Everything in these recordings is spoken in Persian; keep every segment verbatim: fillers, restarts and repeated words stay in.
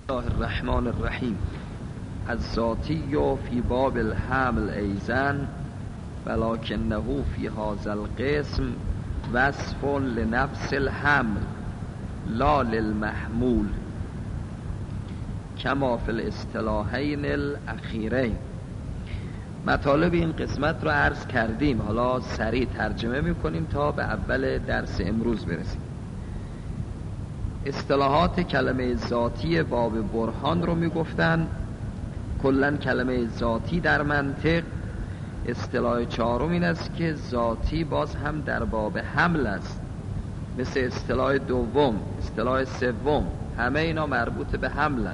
الله الرحمن الرحیم. الذاتی فی باب الحمل ایزن ولکنه فی هذا القسم وصف لنفس الحمل لا للمحمول کما فی الاصطلاحین الاخیرین. مطالب این قسمت رو عرض کردیم، حالا سریع ترجمه میکنیم تا به اول درس امروز برسیم. اصطلاحات کلمه ذاتی باب برهان رو میگفتن. کلن کلمه ذاتی در منطق اصطلاح چهارم این است که ذاتی باز هم در باب حمل است، مثل اصطلاح دوم، اصطلاح سوم، همه اینا مربوط به حملن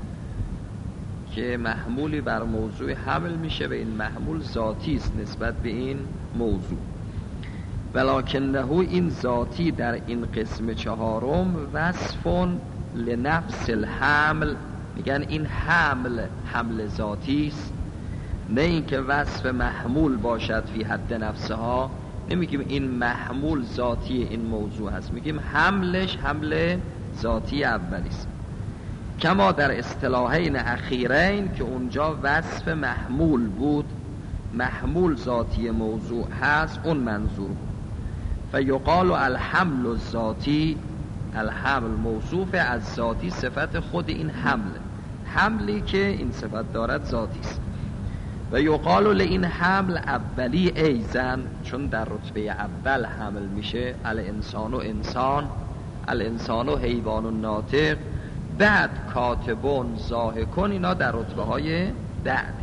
که محمولی بر موضوع حمل میشه و این محمول ذاتی است نسبت به این موضوع. ولکنه این ذاتی در این قسم چهارم وصف لنفس الحمل، میگن این حمل حمل ذاتی است، نه اینکه وصف محمول باشد فی حد نفسها. نمیگیم این محمول ذاتی این موضوع هست، میگیم حملش حمل ذاتی اولی است. کما در اصطلاحین اخیرین که اونجا وصف محمول بود، محمول ذاتی موضوع هست، اون منظور بود. فیقال الحمل الذاتی، الحمل موصوف از ذاتی، صفت خود این حمل، حملی که این صفت دارد ذاتی است. و یقال لین حمل اولی ایزن، چون در رتبه اول حمل میشه، الانسان و انسان، الانسان و حیوان و ناطق، بعد کاتبون ضاحکون، اینا در رتبه های بعد.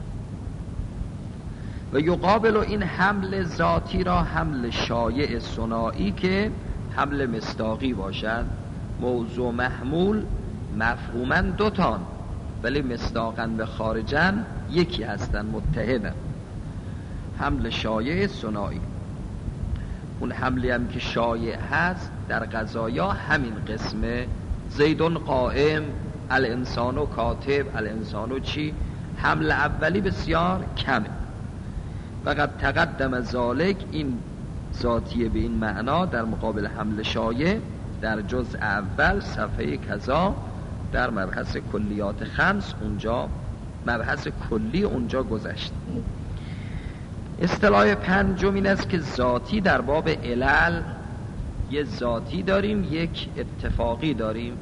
و یقابل این حمل ذاتی را حمل شایع ثنایی که حمل مصداقی باشد. موضوع محمول مفهوما دوتان ولی مصداقا و خارجا یکی هستن، متحدن. حمل شایع ثنایی، اون حملی هم که شایع هست در قضایا همین قسمه، زیدون قائم، الانسانو کاتب، الانسانو چی. حمل اولی بسیار کمه. فقط تقدم ذالک، این ذاتیه به این معنا در مقابل حمل شایع در جزء اول صفحه کذا در مبحث کلیات خمس، اونجا مبحث کلی اونجا گذشت. اصطلاح پنجم این است که ذاتی در باب علل، یه ذاتی داریم یک اتفاقی داریم.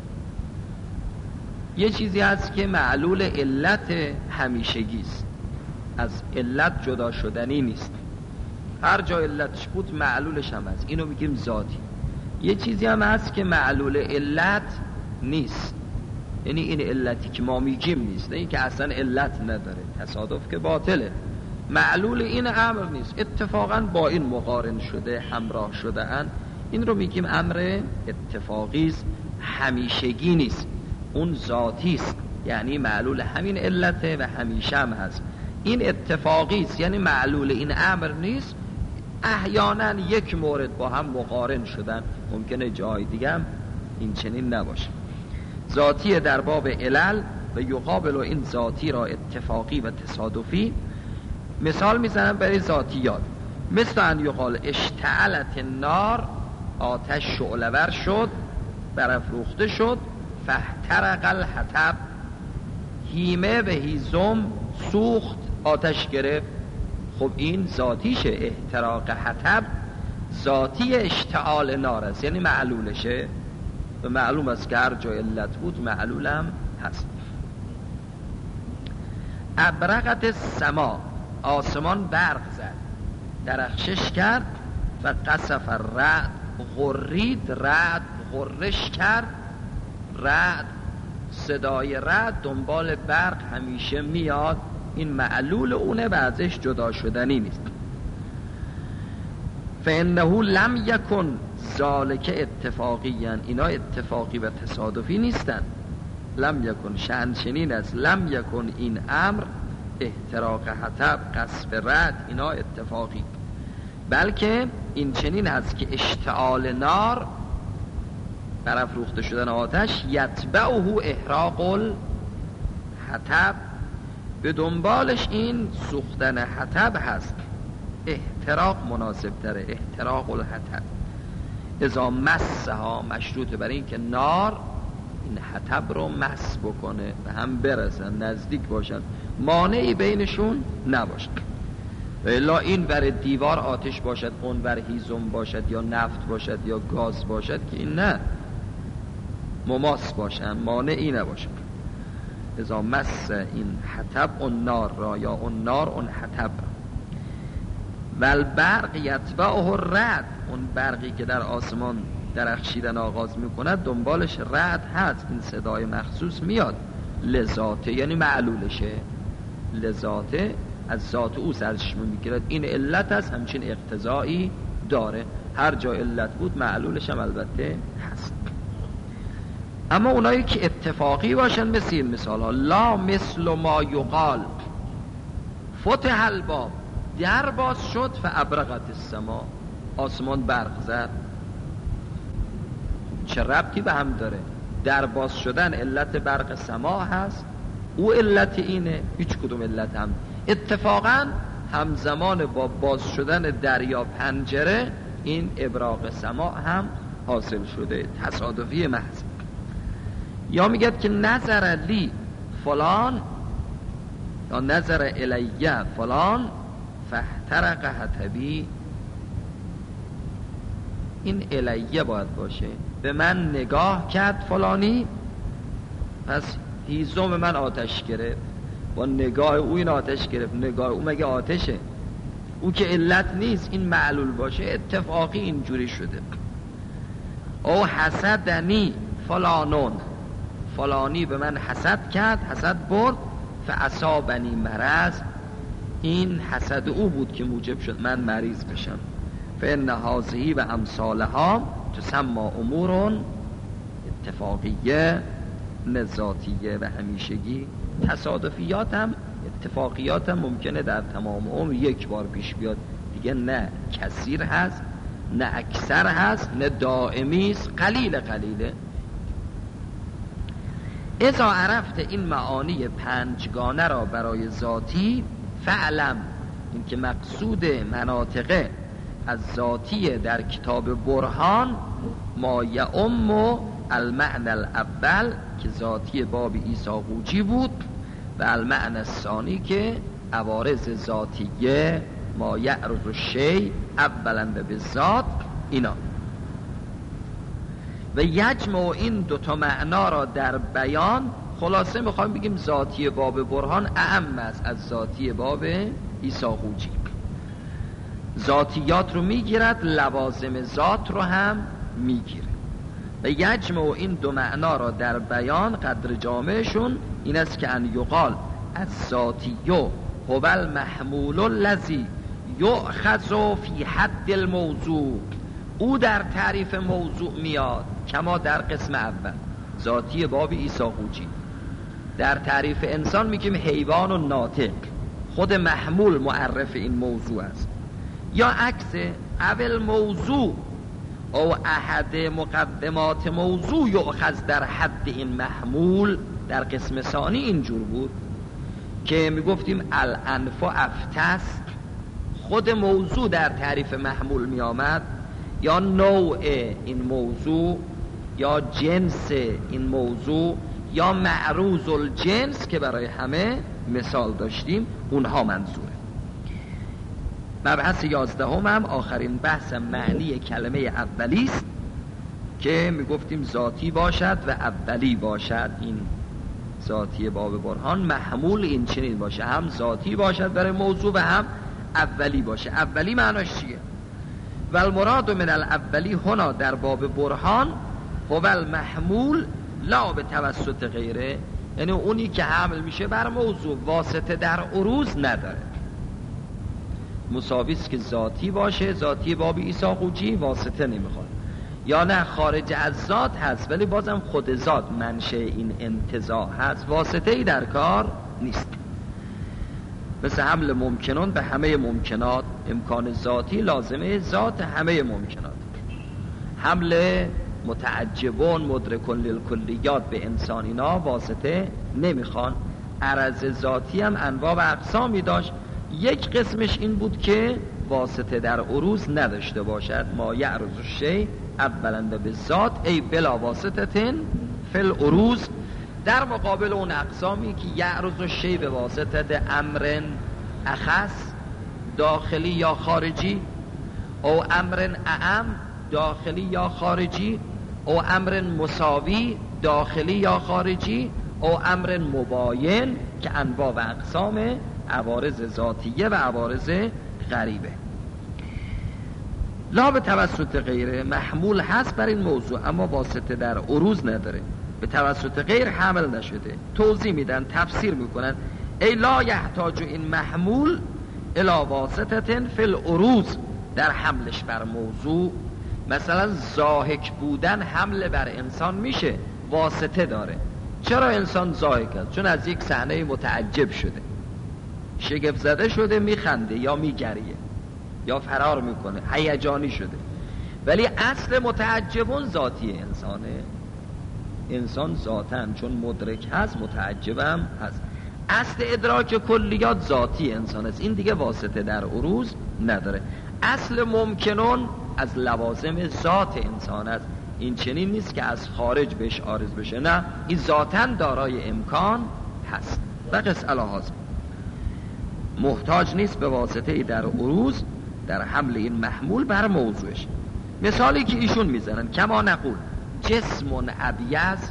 یه چیزی هست که معلول علت همیشگی است، از علت جدا شدنی نیست، هر جا علتش بود معلولش هم هست، اینو میگیم ذاتی. یه چیزی هم هست که معلول علت نیست، یعنی این علتی که ما میگیم نیست، نه این که اصلا علت نداره، تصادف که باطله، معلول این امر نیست، اتفاقا با این مقارن شده، همراه شده ان، این رو میگیم امر اتفاقی است، همیشگی نیست، اون ذاتی است، یعنی معلول همین علته و همیشه هم هست. این اتفاقی است، یعنی معلول این امر نیست، احیانا یک مورد با هم مقارن شدن، ممکنه جای دیگه هم این چنین نباشه. ذاتی در باب علل و یقابل این ذاتی را اتفاقی و تصادفی. مثال میزنم برای ذاتیات، مثل ان یقال اشتعلت النار، آتش شعله‌ور شد، برافروخته شد، فاحترق الحطب، هیمه و هیزم سوخت، آتش گرفت. خب این ذاتیشه، احتراق حطب ذاتی اشتعال نار است، یعنی معلولشه و معلوم است که هر جا علت بود معلولم هست. ابرقت السما، آسمان برق زد، درخشش کرد. و قصف الرعد، غرید، رعد غرش کرد. رعد، صدای رعد دنبال برق همیشه میاد، این معلول اونه و ازش جدا شدنی نیست. فانه لم یکن ذالک اتفاقیا، اینا اتفاقی و تصادفی نیستن. لم یکن شأن چنین است، لم یکن این امر، احتراق حطب، قصف رعد، اینا اتفاقی، بلکه این چنین هست که اشتعال نار، برافروخته شدن آتش، یتبعه احراق الحطب، به دنبالش این سوختن حطب هست. احتراق مناسب تره، احتراق الحطب. اذا مسها، مشروط بر این که نار این حطب رو مس بکنه و هم برسن نزدیک باشن، مانعی بینشون نباشد. و الا این ور دیوار آتش باشد، اون ور هیزم باشد یا نفت باشد یا گاز باشد که این نه مماس باشن، مانعی نباشد. اذا مس این حطب اون نار را یا اون نار اون حطب را. والبرق یتبعه الرعد، اون برقی که در آسمان درخشیدن آغاز میکند دنبالش رعد هست، این صدای مخصوص میاد. لذاته یعنی معلولشه، لذاته از ذات او سرچشمه میگیرد. این علت هست، همچین اقتضایی داره. هر جا علت بود معلولش هم البته هست. اما اونایی که اتفاقی باشن مثل این مثال ها، لا مثل ما یقال فتح الباب، در باز شد فابرقت السما، آسمان برق زد. چه ربطی به هم داره؟ در باز شدن علت برق سما هست، او علت اینه، هیچ کدوم علت هم. اتفاقا همزمان با باز شدن دریا پنجره این ابراق سما هم حاصل شده، تصادفی محض. یا میگه که نظر لی فلان یا نظر الیه فلان فاحترق حطبی، این الیه باید باشه، به من نگاه کرد فلانی پس هیزم من آتش گرفت، با نگاه او این آتش گرفت. نگاه او مگه آتشه؟ او که علت نیست، این معلول باشه اتفاقی اینجوری شده. او حسدنی فلانون، فلانی به من حسد کرد، حسد برد، فاصابنی مرض، این حسد او بود که موجب شد من مریض بشم. فان هذه و امثالها تسمى امور اتفاقیه نذاتیه و همیشگی. تصادفیات هم اتفاقیات هم ممکنه در تمام عمر یک بار پیش بیاد، دیگه نه کثیر هست نه اکثر هست نه دائمی است، قلیل قلیله. اذا عرفت این معانی پنجگانه را برای ذاتی فعلم، این که مقصود مناطق از ذاتی در کتاب برهان ما یعم المعنى الاول که ذاتی باب عیسی قوچی بود و المعنى الثانی که عوارض ذاتیه ما یعرض الشیء اولا و بالذات اینا. و یجمع این دوتا معنا را در بیان، خلاصه میخوایم بگیم ذاتی باب برهان اعم است از ذاتی باب عیسی قوچی. ذاتیات رو میگیرد، لوازم ذات رو هم میگیره. و یجمع این دو معنا را در بیان قدر جامعشون این است که ان یقال از ذاتیو هو المحمول الذی یؤخذ فی حد الموضوع، او در تعریف موضوع میاد کما در قسم اول ذاتی باب عیسی قوچی. در تعریف انسان میگیم حیوان و ناطق، خود محمول معرف این موضوع است. یا عکس اول موضوع او احد مقدمات موضوع یؤخذ در حد این محمول. در قسم ثانی اینجور بود که میگفتیم الانف افتس، خود موضوع در تعریف محمول می آمد، یا نوع این موضوع یا جنس این موضوع یا معروض الجنس که برای همه مثال داشتیم، اونها منظوره. مبحث یازدهم هم آخرین بحث معنی کلمه اولی است که میگفتیم ذاتی باشد و اولی باشد. این ذاتی باب برهان محمول این چنین باشه، هم ذاتی باشد برای موضوع و هم اولی باشه. اولی معناش چیه؟ و المراد من الاولی هنا در باب برهان هو المحمول لا به توسط غیره، یعنی اونی که حمل میشه بر موضوع، واسطه در عروض نداره. مساویست که ذاتی باشه، ذاتی باب عیسی قوچی واسطه نمیخواد، یا نه خارج از ذات هست ولی بازم خود ذات منشأ این انتزاع هست، واسطه ای در کار نیست. مثل حمل ممکنون به همه ممکنات، امکان ذاتی لازمه ذات همه ممکنات. حمل متعجبون مدرکون للکلیات به انسان اینا واسطه نمیخوان. عرض ذاتی هم انواع و اقسامی داشت، یک قسمش این بود که واسطه در عروض نداشته باشد. ما یعرض الشیء اولا به ذات ای بلا واسطتن فی العروض، در مقابل اون اقسامی که یعرض الشیء به واسطه امر اخص داخلی یا خارجی، او امر اعم داخلی یا خارجی، او امر مساوی داخلی یا خارجی، او امر مباین که انواع و اقسام عوارض ذاتیه و عوارض غریبه. لا به توسط غیره محمول هست بر این موضوع، اما واسطه در عروض نداره، به توسط غیر حمل نشده. توضیح میدن، تفسیر میکنن ای لا یحتاج این محمول الی واسطه فی العروض، در حملش بر موضوع. مثلا ضاحک بودن حمل بر انسان میشه، واسطه داره. چرا انسان ضاحک است؟ چون از یک صحنه متعجب شده، شگفت زده شده، میخنده یا میگریه یا فرار میکنه، هیجانی شده. ولی اصل متعجبون ذاتی انسانه. انسان ذاتن چون مدرک هست متعجبم هست. اصل ادراک کلیات ذاتی انسان است، این دیگه واسطه در عروض نداره. اصل ممکنون از لوازم ذات انسان است، این چنین نیست که از خارج بهش عارض بشه، نه، این ذاتاً دارای امکان هست. و قص الهاز محتاج نیست به واسطه در عروض در حمل این محمول بر موضوعش. مثالی که ایشون میزنن کما نقول جسم ابیض،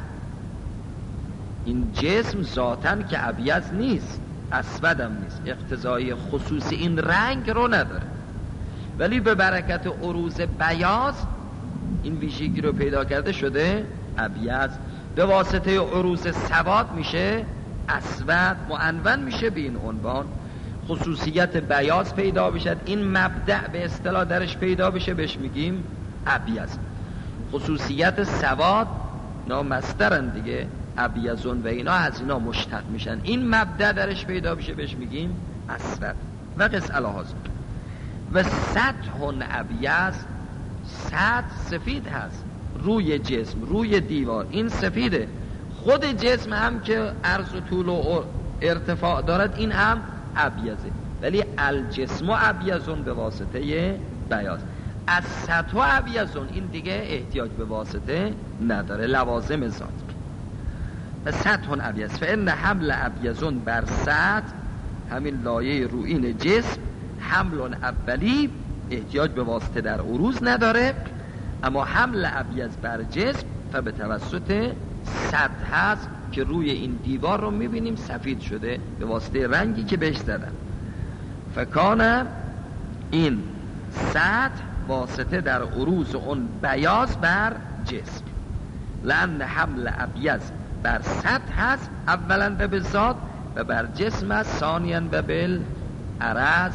این جسم ذاتاً که ابیض نیست، اسودم نیست، اقتضای خصوص این رنگ رو نداره، ولی به برکت عروض بیاض این ویژگی رو پیدا کرده شده ابیض. به واسطه عروض سواد میشه اسود، معنون میشه به این عنوان. خصوصیت بیاض پیدا بشد، این مبدأ به اصطلاح درش پیدا بشه، بهش میگیم ابیض. خصوصیت سواد اینا مصدرن دیگه، ابیضون و اینا از اینا مشتق میشن، این مبدأ درش پیدا بشه بهش میگیم اسود. و قص الهاز و سطح ابیض، سطح سفید هست، روی جسم، روی دیوار این سفیده. خود جسم هم که عرض و طول و ارتفاع دارد این هم ابیضه، ولی الجسم ابیضون به واسطه بیاض. از سطح ابیضون این دیگه احتیاج به واسطه نداره، لوازم ذات. و سطح ابیض فإن حمل ابیضون بر سطح، همین لایه روئین جسم، حمل اولی احتیاج به واسطه در عروض نداره، اما حمل ابیض بر جسم فبه توسط سطح هست که روی این دیوار رو میبینیم سفید شده به واسطه رنگی که بهش زدن. فکانه این سطح واسطه در عروض اون بیاض بر جسم، لأن حمل ابیض بر سطح هست اولا به بذات و بر جسم هست ثانیاً و بالعرض.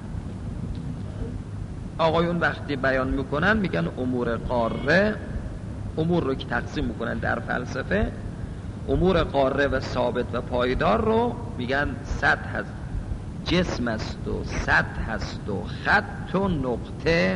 آقایون وقتی بیان میکنن میگن امور قاره، امور رو که تقسیم میکنن در فلسفه، امور قاره و ثابت و پایدار رو میگن سطح هست، جسم است و سطح هست و خط و نقطه.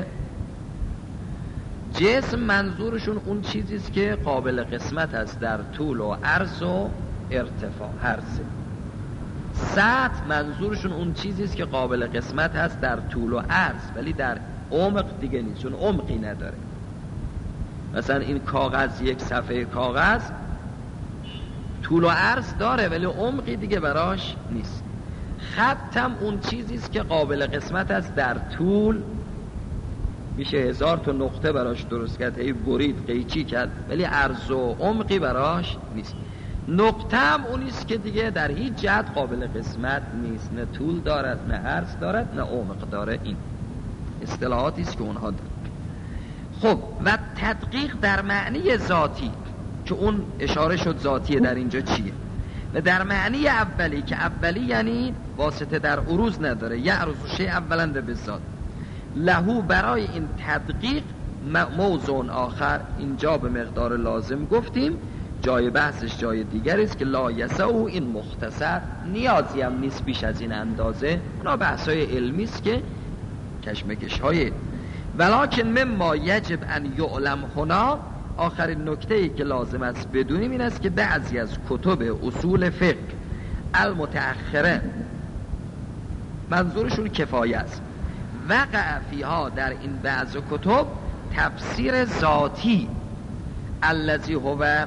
جسم منظورشون اون چیزیست که قابل قسمت است در طول و عرض و ارتفاع هر سه. سطح منظورشون اون چیزیست که قابل قسمت هست در طول و عرض ولی در عمق دیگه نیست، چون عمقی نداره. مثلا این کاغذ، یک صفحه کاغذ طول و عرض داره ولی عمقی دیگه براش نیست. خط هم اون چیزیست که قابل قسمت است در طول، میشه هزار تا نقطه براش درست کرد، هی برید قیچی کرد، ولی عرض و عمقی براش نیست. نقطه هم اونیست که دیگه در هیچ جهت قابل قسمت نیست، نه طول دارد نه عرض دارد نه عمق داره. این اصطلاحاتی است که اونها دارد. خب و تدقیق در معنی ذاتی که اون اشاره شد ذاتیه در اینجا چیه؟ و در معنی اولی که اولی یعنی واسطه در عروض نداره، یعرض شیء اولا به ذات، لهو برای این تدقیق موضوع آخر، اینجا به مقدار لازم گفتیم، جای بحثش جای دیگری است که لا یسعو این مختصر، نیازی هم نیست بیش از این اندازه، اونا بحثای علمی است که کشمکش های. ولکن مما یجب ان یعلم هنا، آخرین نکته‌ای که لازم است بدونیم این است که بعضی از کتب اصول فقه المتأخره، منظورشون کفایه است، وقع فیها در این بعض کتب تفسیر ذاتی الذی هو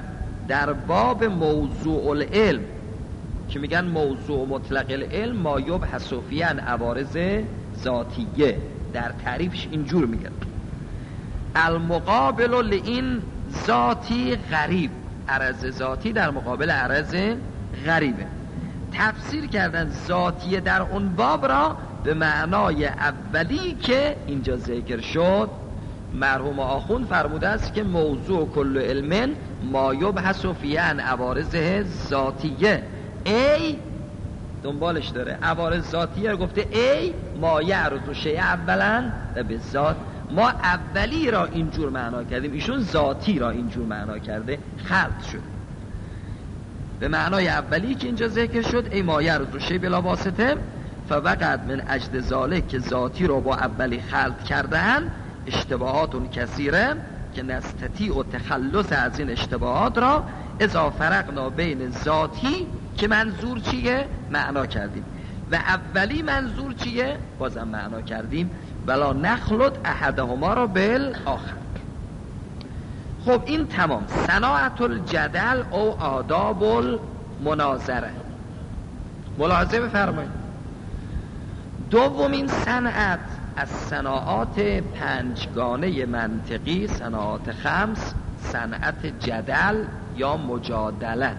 در باب موضوع العلم که میگن موضوع مطلق العلم ما یبحث فیه عن عوارض ذاتیه، در تعریفش اینجور میگن المقابل لین ذاتی غریب، عرض ذاتی در مقابل عرض غریبه. تفسیر کردن ذاتیه در اون باب را به معنای اولی که اینجا ذکر شد. مرحوم آخوند فرموده است که موضوع کل علم ما یبحث فیه عن عوارض ذاتیه، ای دنبالش داره عوارض ذاتیه رو گفته ای ما یعرض شیء اولا و به ذات. ما اولی را اینجور معنا کردیم، ایشون ذاتی را اینجور معنا کرده، خلط شد به معنای اولی که اینجا ذکر شد ای ما یعرض شیء بلا واسطه. فوقت من اجد ذالک که ذاتی رو با اولی خلط کردن اشتباهات کثیره که نستطیع و تخلص از این اشتباهات را اذا فرقنا بین ذاتی که منظور چیه معنا کردیم و اولی منظور چیه بازم معنا کردیم، ولا نخلط احدهما را بالآخر. خب این تمام صناعت الجدل او آداب المناظره. ملاحظه بفرمایید دومین صنعت از صناعات پنجگانه منطقی، صناعات خمس، صنعت جدل یا مجادله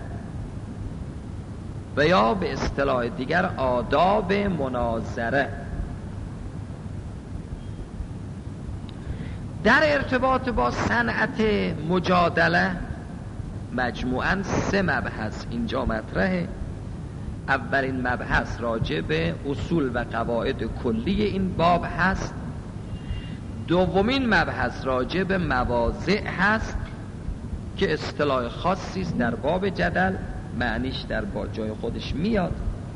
و یا به اصطلاح دیگر آداب مناظره. در ارتباط با صنعت مجادله مجموعاً سه مبحث اینجا مطرحه. اولین مبحث راجع به اصول و قواعد کلی این باب هست. دومین مبحث راجع به مواضع هست که اصطلاح خاصی است در باب جدل، معنیش در با جای خودش میاد.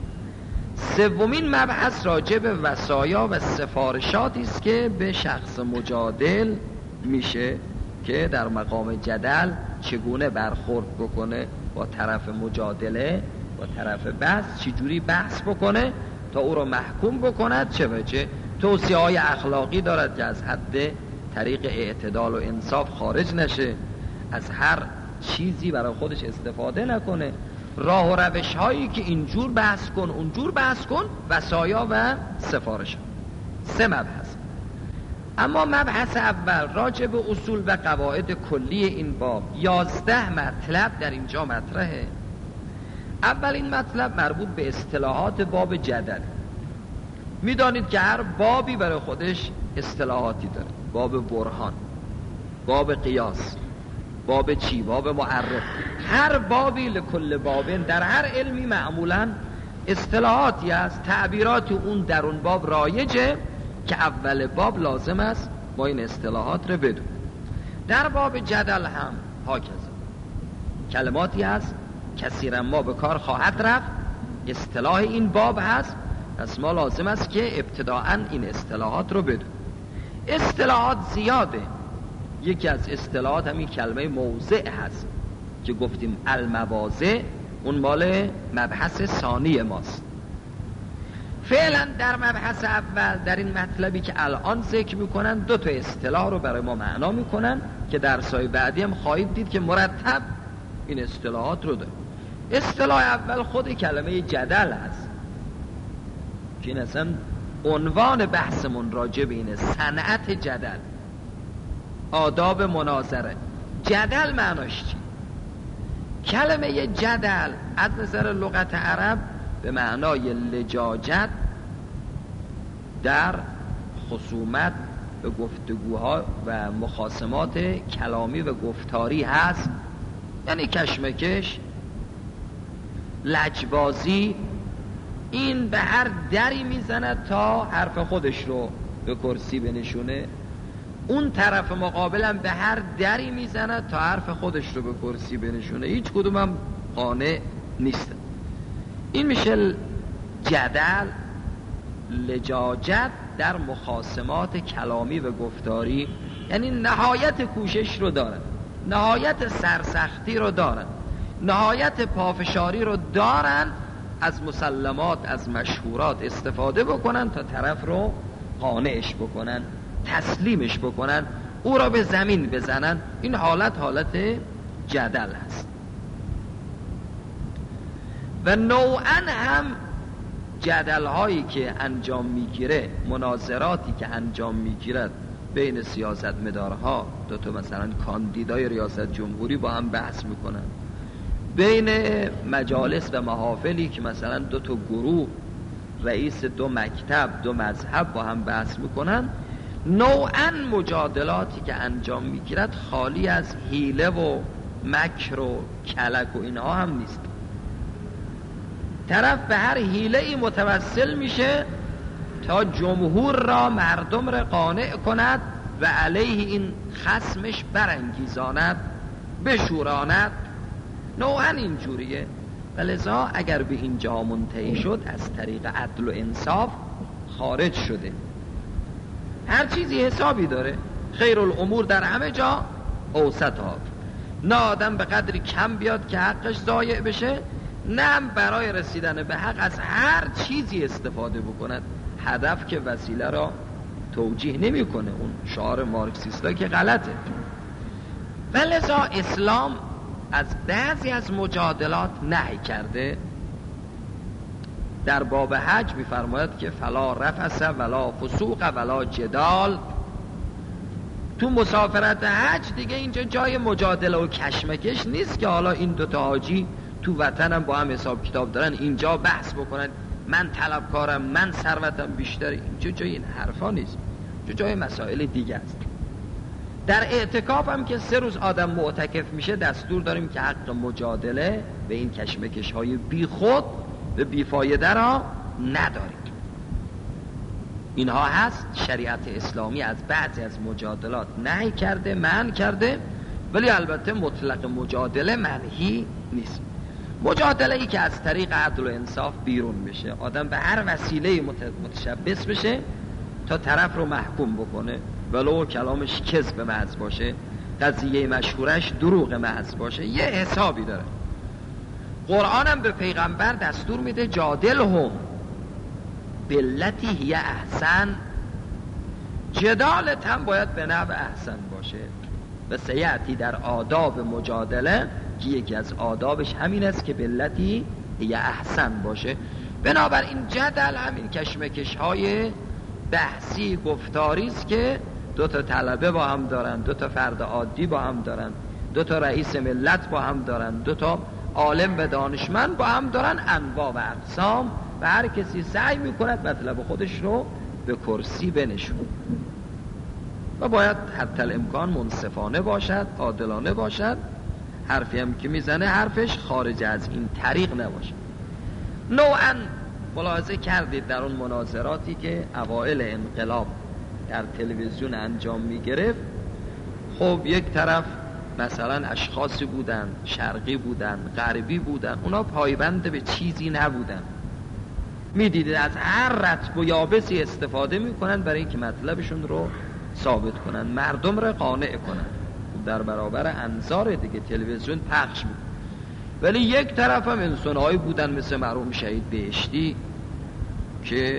سومین مبحث راجع به وصایا و سفارشاتی است که به شخص مجادل میشه که در مقام جدل چگونه برخورد بکنه با طرف مجادله، با طرف بحث چجوری بحث بکنه تا او رو محکوم بکند، چه وجه توصیه های اخلاقی دارد که از حد طریق اعتدال و انصاف خارج نشه، از هر چیزی برای خودش استفاده نکنه، راه و روش هایی که اینجور بحث کن اونجور بحث کن، وصایا و سفارش. سه مبحث. اما مبحث اول راجع به اصول و قواعد کلی این باب، یازده مطلب در اینجا مطرحه. اولین مطلب مربوط به اصطلاحات باب جدل. میدانید که هر بابی برای خودش اصطلاحاتی داره، باب برهان، باب قیاس، باب چی، باب معرف. هر بابی لکل بابن، در هر علمی معمولا اصطلاحاتی است، تعبیرات اون در اون باب رایجه که اول باب لازم است ما این اصطلاحات رو بدون. در باب جدل هم هاکذا کلماتی هست کثیرا ما به کار خواهد رفت، اصطلاح این باب هست، پس ما لازم است که ابتداعا این اصطلاحات رو بدون. اصطلاحات زیاده. یکی از اصطلاحات همین کلمه موضع هست که گفتیم المواضع، اون مال مبحث ثانی ماست. فعلا در مبحث اول در این مطلبی که الان ذکر میکنن دو تا اصطلاح رو برای ما معنا میکنن که در سای بعدی هم خواهید دید که مرتب این اصطلاحات رو داره. اصطلاح اول خود کلمه جدل هست که این اصلا عنوان بحثمون راجع به اینه، صنعت جدل، آداب مناظره. جدل معناش چی؟ کلمه جدل از نظر لغت عرب به معنای لجاجت در خصومت و گفتگوها و مخاصمات کلامی و گفتاری هست، یعنی کشمکش، لجبازی. این به هر دری میزند تا حرف خودش رو به کرسی بنشونه، اون طرف مقابلم به هر دری میزند تا حرف خودش رو به کرسی بنشونه، هیچ کدوم هم قانع نیستن. این میشه جدل، لجاجت در مخاصمات کلامی و گفتاری، یعنی نهایت کوشش رو دارن، نهایت سرسختی رو دارن، نهایت پافشاری رو دارن، از مسلمات، از مشهورات استفاده بکنن تا طرف رو قانعش بکنن، تسلیمش بکنن، او را به زمین بزنن. این حالت حالت جدل هست. و نوعا هم جدل هایی که انجام میگیره، مناظراتی که انجام میگیرد بین سیاستمدارها، دو تا مثلا کاندیدای ریاست جمهوری با هم بحث میکنن، بین مجالس و محافلی که مثلا دو تا گروه، رئیس دو مکتب، دو مذهب با هم بحث میکنن، نوعا مجادلاتی که انجام میگیرد خالی از حیله و مکر و کلک و اینها هم نیست. طرف به هر حیله ای متوسل میشه تا جمهور را، مردم را قانع کند و علیه این خصمش برانگیزاند، بشوراند. نوعا اینجوریه. ولذا اگر به اینجا منتهی شد از طریق عدل و انصاف خارج شده. هر چیزی حسابی داره. خیر الامور در همه جا اوسطها. نه آدم به قدری کم بیاد که حقش ضایع بشه، نه برای رسیدن به حق از هر چیزی استفاده بکند. هدف که وسیله را توجیه نمی کنه. اون شعار مارکسیستا که غلطه. ولذا اسلام از بعضی از مجادلات نهی کرده. در باب حج می‌فرماید که فلا رفث ولا فسوق ولا جدال. تو مسافرت حج دیگه اینجا جای مجادله و کشمکش نیست که حالا این دوتا حاجی تو وطنم با هم حساب کتاب دارن، اینجا بحث بکنن من طلبکارم، من ثروتم بیشتره. اینجا جای این حرفا نیست، اینجا جای مسائل دیگه است. در اعتکاف هم که سه روز آدم معتکف میشه دستور داریم که حق مجادله به این کشمکش های بی خود و بی فایده را نداریم. اینها هست. شریعت اسلامی از بعضی از مجادلات نهی کرده، منع کرده، ولی البته مطلق مجادله منهی نیست. مجادله ای که از طریق عدل و انصاف بیرون بشه، آدم به هر وسیله متشبث بشه تا طرف رو محکوم بکنه، ولو کلامش کذب محض باشه، قضیه مشهورش دروغ محض باشه، یه حسابی داره. قرآن هم به پیغمبر دستور میده جادلهم بالتی هی احسن. جدالت هم باید به نحو احسن باشه. و سیعتی در آداب مجادله که یکی از آدابش همین است که بالتی هی احسن باشه. بنابراین جدل همین کشمکش های بحثی گفتاری است که دو تا طلبه با هم دارن، دو تا فرد عادی با هم دارن، دو تا رئیس ملت با هم دارن، دو تا عالم و دانشمند با هم دارن، انواع و اقسام، و هر کسی سعی میکند مطلب خودش رو به کرسی بنشونه. و باید حتی الامکان منصفانه باشد، عادلانه باشد، حرفی هم که میزنه حرفش خارج از این طریق نباشه. نوعا ملاحظه کردید در اون مناظراتی که اوائل انقلاب در تلویزیون انجام میگرفت، خب یک طرف مثلا اشخاصی بودن، شرقی بودن، غربی بودن، اونا پایبند به چیزی نبودن، میدیدید از هر رطب و یابسی استفاده میکنن برای اینکه مطلبشون رو ثابت کنن، مردم رو قانع کنن. در برابر انظار دیگه تلویزیون پخش میکنن. ولی یک طرف هم انسانهایی بودن مثل مرحوم شهید بهشتی که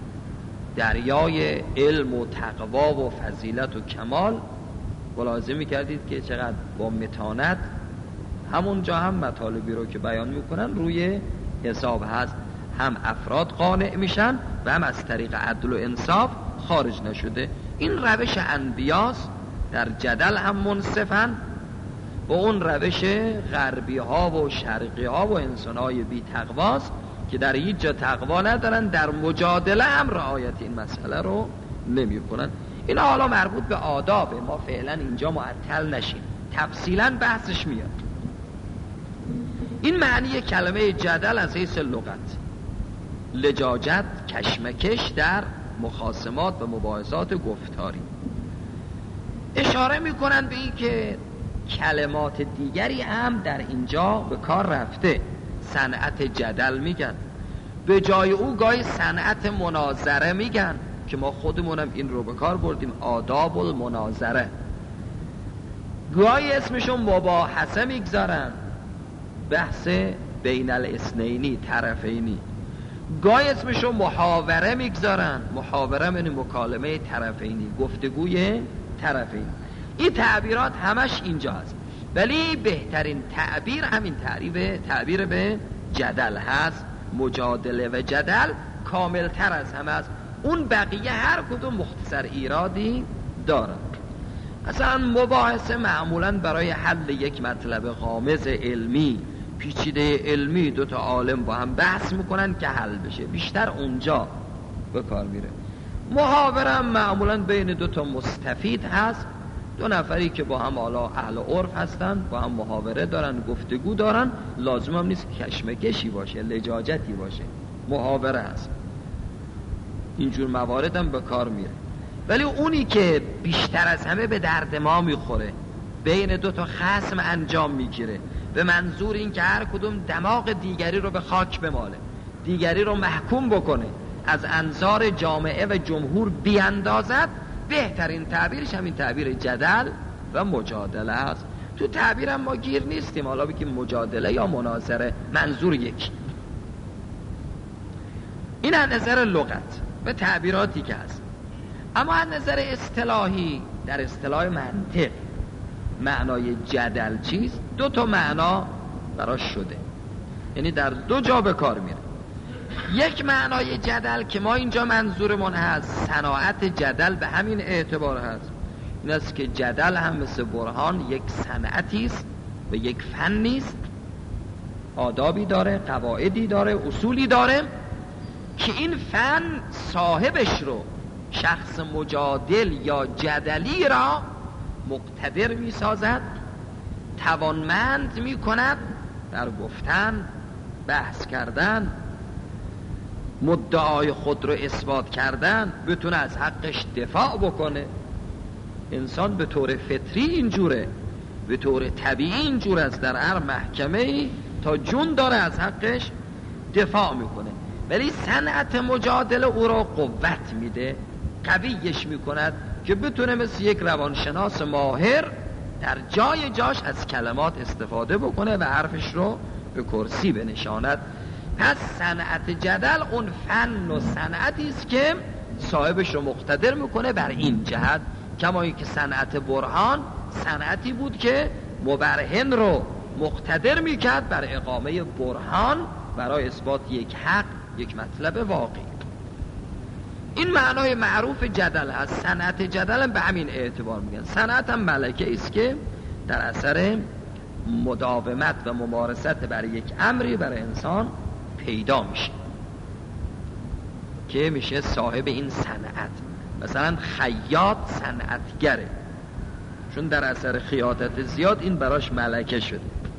دریای علم و تقوا و فضیلت و کمال، ملاحظه میکردید که چقدر با متانت همونجا هم مطالبی رو که بیان میکنن روی حساب هست، هم افراد قانع میشن و هم از طریق عدل و انصاف خارج نشده. این روش انبیاست. در جدل هم منصفن. و اون روش غربی ها و شرقی ها و انسان های بی تقواست که در هیچ جا تقوا ندارن، در مجادله هم رعایت این مسئله رو نمی کنن. این حالا مربوط به آدابه، ما فعلا اینجا معطل نشیم، تفصیلا بحثش میاد. این معنی کلمه جدل از حیث لغت، لجاجت، کشمکش در مخاصمات و مباحثات گفتاری. اشاره میکنن به این که کلمات دیگری هم در اینجا به کار رفته. صنعت جدل میگن، به جای او گاهی صنعت مناظره میگن که ما خودمونم این رو به کار بردیم، آداب المناظره. گاهی اسمشون مباحثه میگذارن، بحث بین الاثنینی، طرفینی. گاهی اسمشون محاوره میگذارن، محاوره یعنی مکالمه طرفینی، گفتگوی طرفینی. این تعبیرات همش اینجا هست، ولی بهترین تعبیر همین تعبیر تعبیر به جدل هست، مجادله و جدل کاملتر از همه است. اون بقیه هر کدوم مختصر ایرادی دارن. اصلا مباحثه معمولا برای حل یک مطلب غامض علمی، پیچیده علمی، دو تا عالم با هم بحث میکنن که حل بشه، بیشتر اونجا به کار میره. محاوره هم معمولا بین دو تا مستفید هست، دو نفری که با هم حالا اهل عرف هستن، با هم محاوره دارن، گفتگو دارن، لازم هم نیست کشمکشی باشه، لجاجتی باشه، محاوره هست. اینجور موارد هم به کار میره. ولی اونی که بیشتر از همه به درد ما میخوره، بین دو تا خصم انجام میگیره، به منظور این که هر کدوم دماغ دیگری رو به خاک بماله، دیگری رو محکوم بکنه، از انظار جامعه و جمهور بیاندازد، بهترین تعبیرش همین تعبیر جدل و مجادله است. تو تعبیرم ما گیر نیستیم، حالا بگیم مجادله یا مناظره، منظور یکی. این از نظر لغت و تعبیراتی که هست. اما از نظر اصطلاحی، در اصطلاح منطق، معنای جدل چیست؟ دو تا معنا براش شده، یعنی در دو جا به کار میره. یک معنای جدل که ما اینجا منظورمون هست، صناعت جدل، به همین اعتبار هست، این است که جدل هم مثل برهان یک صنعتی است و یک فنی است، آدابی داره، قواعدی داره، اصولی داره که این فن صاحبش رو، شخص مجادل یا جدلی را مقتدر می سازد، توانمند می کند در گفتن، بحث کردن، مدعای خود رو اثبات کردن، بتونه از حقش دفاع بکنه. انسان به طور فطری اینجوره، به طور طبیعی اینجور است، در هر محکمه تا جون داره از حقش دفاع میکنه. ولی صنعت مجادله او را قوت میده، قویش میکند که بتونه مثل یک روانشناس ماهر در جای جاش از کلمات استفاده بکنه و حرفش رو به کرسی بنشاند. پس صنعت جدل اون فن و صنعتی است که صاحبش رو مقتدر میکنه بر این جهت، کما که صنعت برهان صنعتی بود که مبرهن رو مقتدر میکرد بر اقامه برهان برای اثبات یک حق، یک مطلب واقعی. این معنای معروف جدل هست. صنعت جدل هم به همین اعتبار میگن. صنعت هم ملکه است که در اثر مداومت و ممارست بر یک امری بر انسان پیدا میشه که میشه صاحب این صنعت. مثلا خیاط صنعتگره، چون در اثر خیاطت زیاد این براش ملکه شده.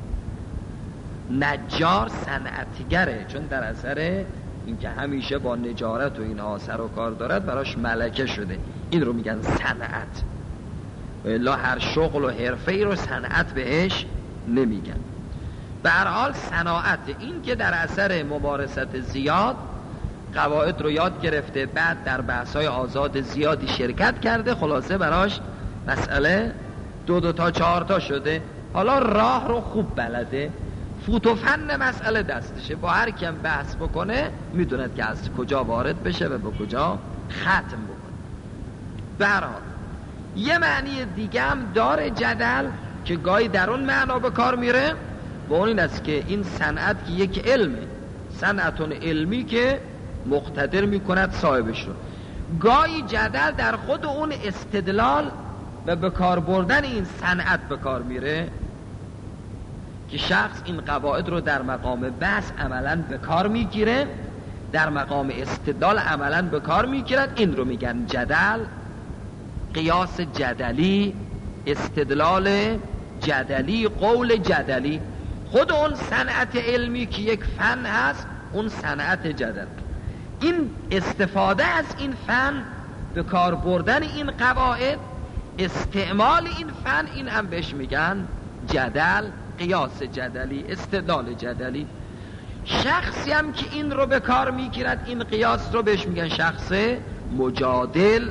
نجار صنعتگره، چون در اثر اینکه همیشه با نجارت و اینها سر و کار دارد براش ملکه شده. این رو میگن صنعت. و الا هر شغل و حرفه‌ای رو صنعت بهش نمیگن. به هر حال صناعت این که در اثر ممارست زیاد قواعد رو یاد گرفته، بعد در بحث‌های آزاد زیادی شرکت کرده، خلاصه براش مسئله دو دو تا چهار تا شده، حالا راه رو خوب بلده، فوت و فن مسئله دستشه، با هر کم بحث بکنه میدوند که از کجا وارد بشه و به کجا ختم بکنه. به هر حال یه معنی دیگه هم داره جدل که گاهی در اون معنا به کار میره، و اون این است که این صنعت که یک علمه، صنعتون علمی که مقتدر میکند صاحبش رو. گاهی جدل در خود اون استدلال و به کار بردن این صنعت به کار میره که شخص این قواعد رو در مقام بحث عملاً به کار میگیره، در مقام استدلال عملاً به کار میگیرد. این رو میگن جدل، قیاس جدلی، استدلال جدلی، قول جدلی. خود اون صنعت علمی که یک فن هست، اون صنعت جدل. این استفاده از این فن، به کار بردن این قواعد، استعمال این فن، این هم بهش میگن جدل، قیاس جدلی، استدلال جدلی. شخصی هم که این رو به کار میگیرد، این قیاس رو، بهش میگن شخص مجادل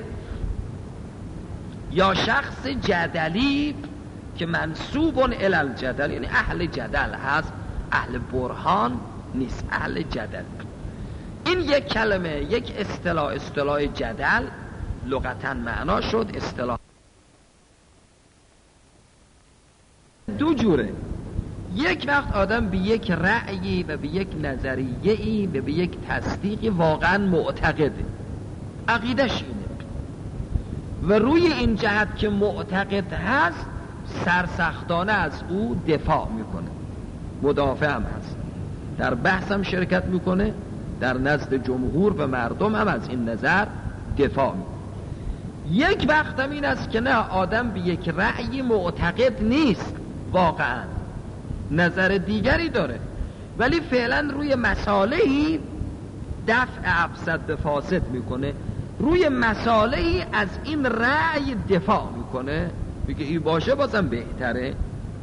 یا شخص جدلی که منسوب الی الجدل، یعنی اهل جدل هست، اهل برهان نیست، اهل جدل. این یک کلمه، یک اصطلاح، اصطلاح جدل لغتاً معنا شد اصطلاح دو جوره. یک وقت آدم به یک رأیی و به یک نظریه‌ای و به یک تصدیقی واقعا معتقده، عقیدش اینه و روی این جهت که معتقد هست سرسختانه از او دفاع میکنه، مدافع هم هست، در بحث هم شرکت میکنه، در نزد جمهور و مردم هم از این نظر دفاع میکنه. یک وقت هم این است که نه، آدم به یک رأی معتقد نیست، واقعا نظر دیگری داره، ولی فعلا روی مسائلی دفع افسد به فاسد میکنه، روی مسائلی از این رأی دفاع میکنه، میگه این باشه بازم بهتره،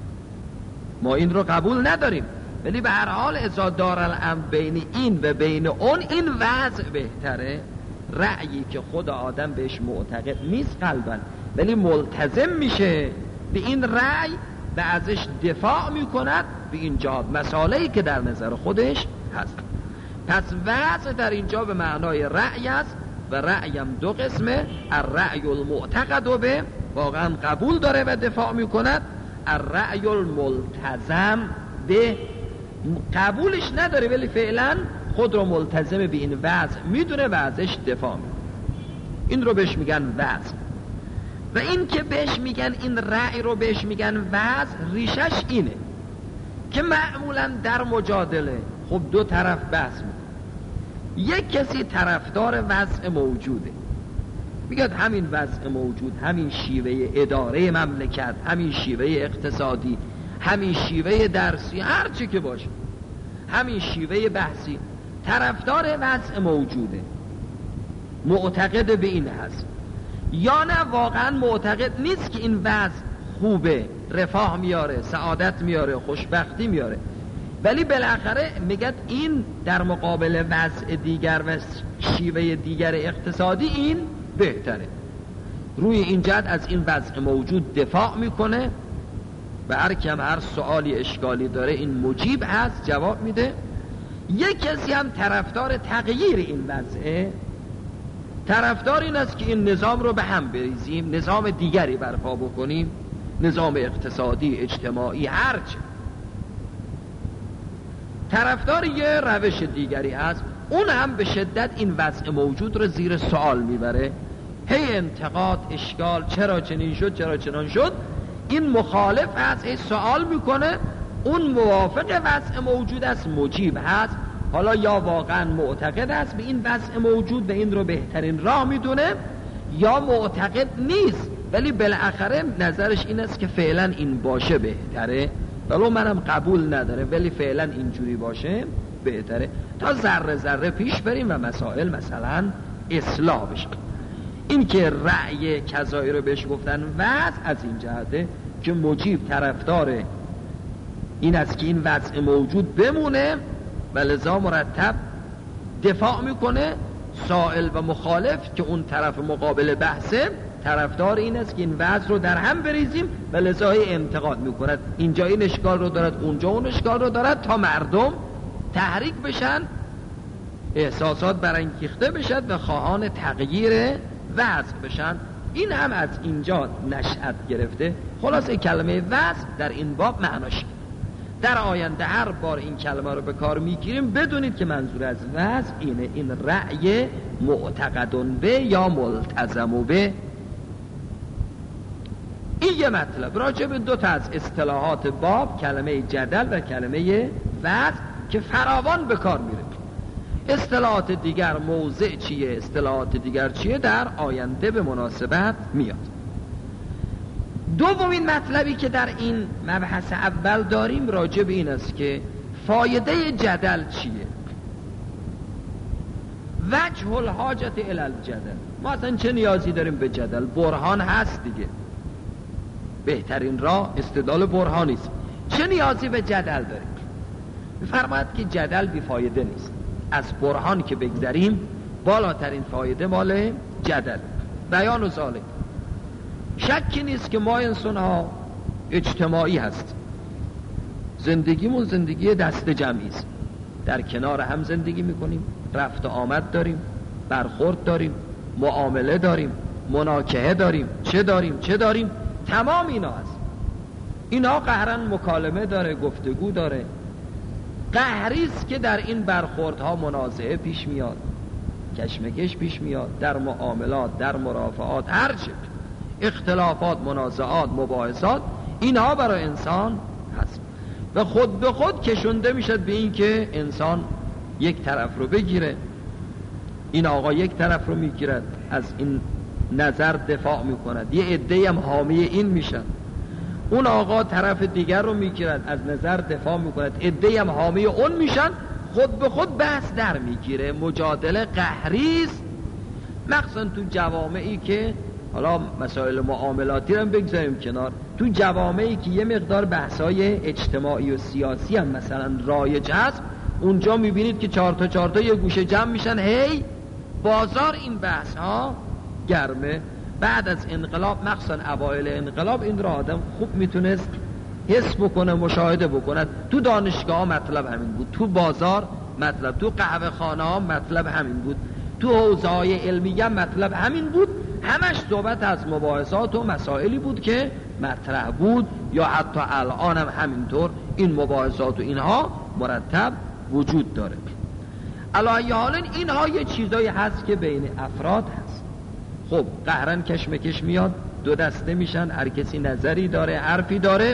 ما این رو قبول نداریم، ولی به هر حال اذا دار الامر بین این و بین اون این وضع بهتره. رأیی که خود آدم بهش معتقد نیست قلبا، ولی ملتزم میشه به این رأی و ازش دفاع میکند به این جهات، مسائلی که در نظر خودش هست. پس وضع در اینجا به معنای رأی است و رأیم دو قسمه، الرأی المعتقد به واقعا قبول داره و دفاع میکند، الرأی الملتزم به قبولش نداره ولی فعلا خود رو ملتزم به این وضع میدونه و ازش دفاع میکنه. این رو بهش میگن وضع. و این که بهش میگن این رأی رو بهش میگن وضع، ریشش اینه که معمولا در مجادله خب دو طرف بحث میکنه، یک کسی طرفدار وضع موجوده، میگه همین وضع موجود، همین شیوه اداره مملکت، همین شیوه اقتصادی، همین شیوه درسی، هر چی که باشه، همین شیوه بحثی، طرفدار وضع موجوده، معتقد به این هست. یا نه واقعا معتقد نیست که این وضع خوبه، رفاه میاره، سعادت میاره، خوشبختی میاره، ولی بالاخره میگه این در مقابل وضع دیگر و شیوه دیگر اقتصادی این بهتره. روی این جهت از این وضع موجود دفاع میکنه و هر کم هر سوالی اشکالی داره این مجیب هست، جواب میده. یک کسی هم طرفدار تغییر این وضعه، طرفدار این است که این نظام رو به هم بریزیم، نظام دیگری برپا بکنیم، نظام اقتصادی، اجتماعی، هرچه. طرفدار یه روش دیگری هست، اون هم به شدت این وضع موجود رو زیر سوال میبره، هی انتقاد، اشکال، چرا چنین شد، چرا چنان شد. این مخالف هست، هی سوال میکنه، اون موافق وضع موجود است، مجیب هست. حالا یا واقعا معتقد است به این وضع موجود و این رو بهترین راه میدونه، یا معتقد نیست ولی بالاخره نظرش این است که فعلا این باشه بهتره، ولو منم قبول نداره ولی فعلا اینجوری باشه بهتره، تا ذره ذره پیش بریم و مسائل مثلا اصلاح بشه. این که رأی کذایی رو بهش گفتن وضع، از این جهته که مجیب طرفدار این است که این وضع موجود بمونه و لذا مرتب دفاع میکنه. سائل و مخالف که اون طرف مقابل بحثه، طرفدار این است که این وضع رو در هم بریزیم و لذا انتقاد میکند، اینجا این اشکال رو دارد، اونجا اون اشکال رو دارد، تا مردم تحریک بشن، احساسات برانگیخته بشد و خواهان تغییر وضع بشن. این هم از اینجا نشأت گرفته. خلاصه کلمه وضع در این باب معناش، در آینده هر بار این کلمه رو به کار میگیریم بدونید که منظور از وضع اینه، این رأی معتقدون به یا ملتزم به. این یه مطلب راجع به دو تا از اصطلاحات باب، کلمه جدل و کلمه وضع، که فراوان به کار میره. اصطلاحات دیگر موضع چیه، اصطلاحات دیگر چیه، در آینده به مناسبت میاد. دومین مطلبی که در این مبحث اول داریم راجع به این است که فایده جدل چیه، وجه الحاجت الی الجدل. ما اصلا چه نیازی داریم به جدل؟ برهان هست دیگه، بهترین راه استدلال برهانی است، چه نیازی به جدل داریم؟ می‌فرماید که جدل بی فایده نیست، از برهان که بگذریم بالاترین فایده مال جدل. بیان و ذالک، شکی نیست که ما انسان ها اجتماعی هست، زندگیمون زندگی دست جمعی است، در کنار هم زندگی میکنیم، رفت و آمد داریم، برخورد داریم، معامله داریم، مناکحه داریم، چه داریم چه داریم، تمام اینا هست. اینا قهرن مکالمه داره، گفتگو داره. قهریست که در این برخوردها منازعه پیش میاد، کشمکش پیش میاد، در معاملات، در مرافعات، هر چه اختلافات، منازعات، مباحثات، اینها برای انسان هست و خود به خود کشونده میشد به این که انسان یک طرف رو بگیره. این آقا یک طرف رو میگیرد، از این نظر دفاع میکند، یه عده‌ای هم حامی این میشن. اون آقا طرف دیگر رو میگیرد، از نظر دفاع میکند، عده‌ای هم حامی اون میشن. خود به خود بحث در میگیره. مجادله قهریست، مخصوصا تو جوامعی که حالا مسائل معاملاتی رو بگذاریم کنار، تو جوامعی که یه مقدار بحث‌های اجتماعی و سیاسی هم مثلا رایج هست، اونجا میبینید که چهار تا چهار تا یه گوشه جمع میشن، هی بازار این بحث ها گرمه. بعد از انقلاب، مخصوصا اوایل انقلاب، این را آدم خوب میتونست حس بکنه، مشاهده بکنه. تو دانشگاه ها مطلب همین بود، تو بازار مطلب، تو قهوه خانه ها مطلب همین بود، تو حوزه های علمی هم مطلب همین بود. همش صحبت از مباحثات و مسائلی بود که مطرح بود، یا حتی الان هم همینطور این مباحثات و اینها مرتب وجود داره. علی حال اینها یه چیزایی هست که بین افراد هست. خب قهرن کشمکش میاد، دو دسته میشن، هر کسی نظری داره، حرفی داره.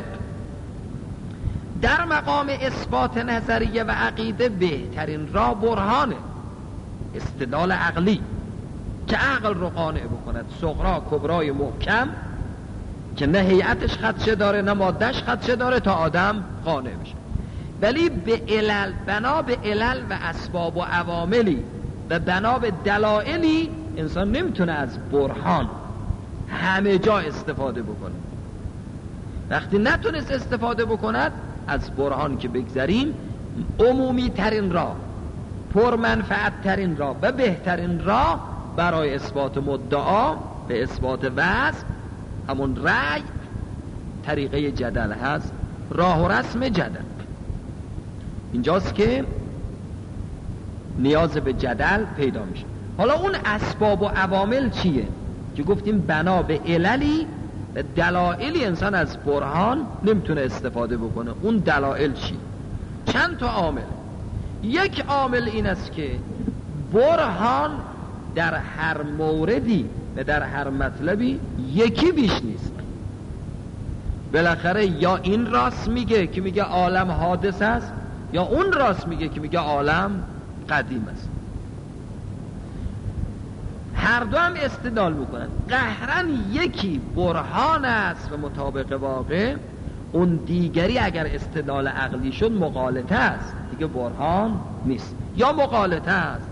در مقام اثبات نظریه و عقیده بهترین راه برهانه، استدلال عقلی که عقل رو قانع بکند، صغرا کبرای محکم که نه هیئتش خدشه داره نه مادهش خدشه داره، تا آدم قانع بشه. ولی به علل، بنا به علل و اسباب و عواملی و بنا به دلایلی، انسان نمیتونه از برهان همه جا استفاده بکنه. وقتی نتونست استفاده بکند از برهان که بگذریم، عمومی ترین راه، پرمنفعت ترین راه و بهترین راه برای اثبات مدعا به اثبات وضع، همون رأی، طریقه جدل هست، راه و رسم جدل. اینجاست که نیاز به جدل پیدا میشه. حالا اون اسباب و عوامل چیه؟ که گفتیم بنا به عللی و دلایلی انسان از برهان نمیتونه استفاده بکنه. اون دلایل چی؟ چند تا عامل. یک عامل این است که برهان در هر موردی و در هر مطلبی یکی بیش نیست. بالاخره یا این راست میگه که میگه عالم حادث است، یا اون راست میگه که میگه عالم قدیم است. هر دو هم استدلال میکنن. قهرن یکی برهان است و مطابق واقع، اون دیگری اگر استدلال عقلی شد مغالطه است، دیگه برهان نیست، یا مغالطه است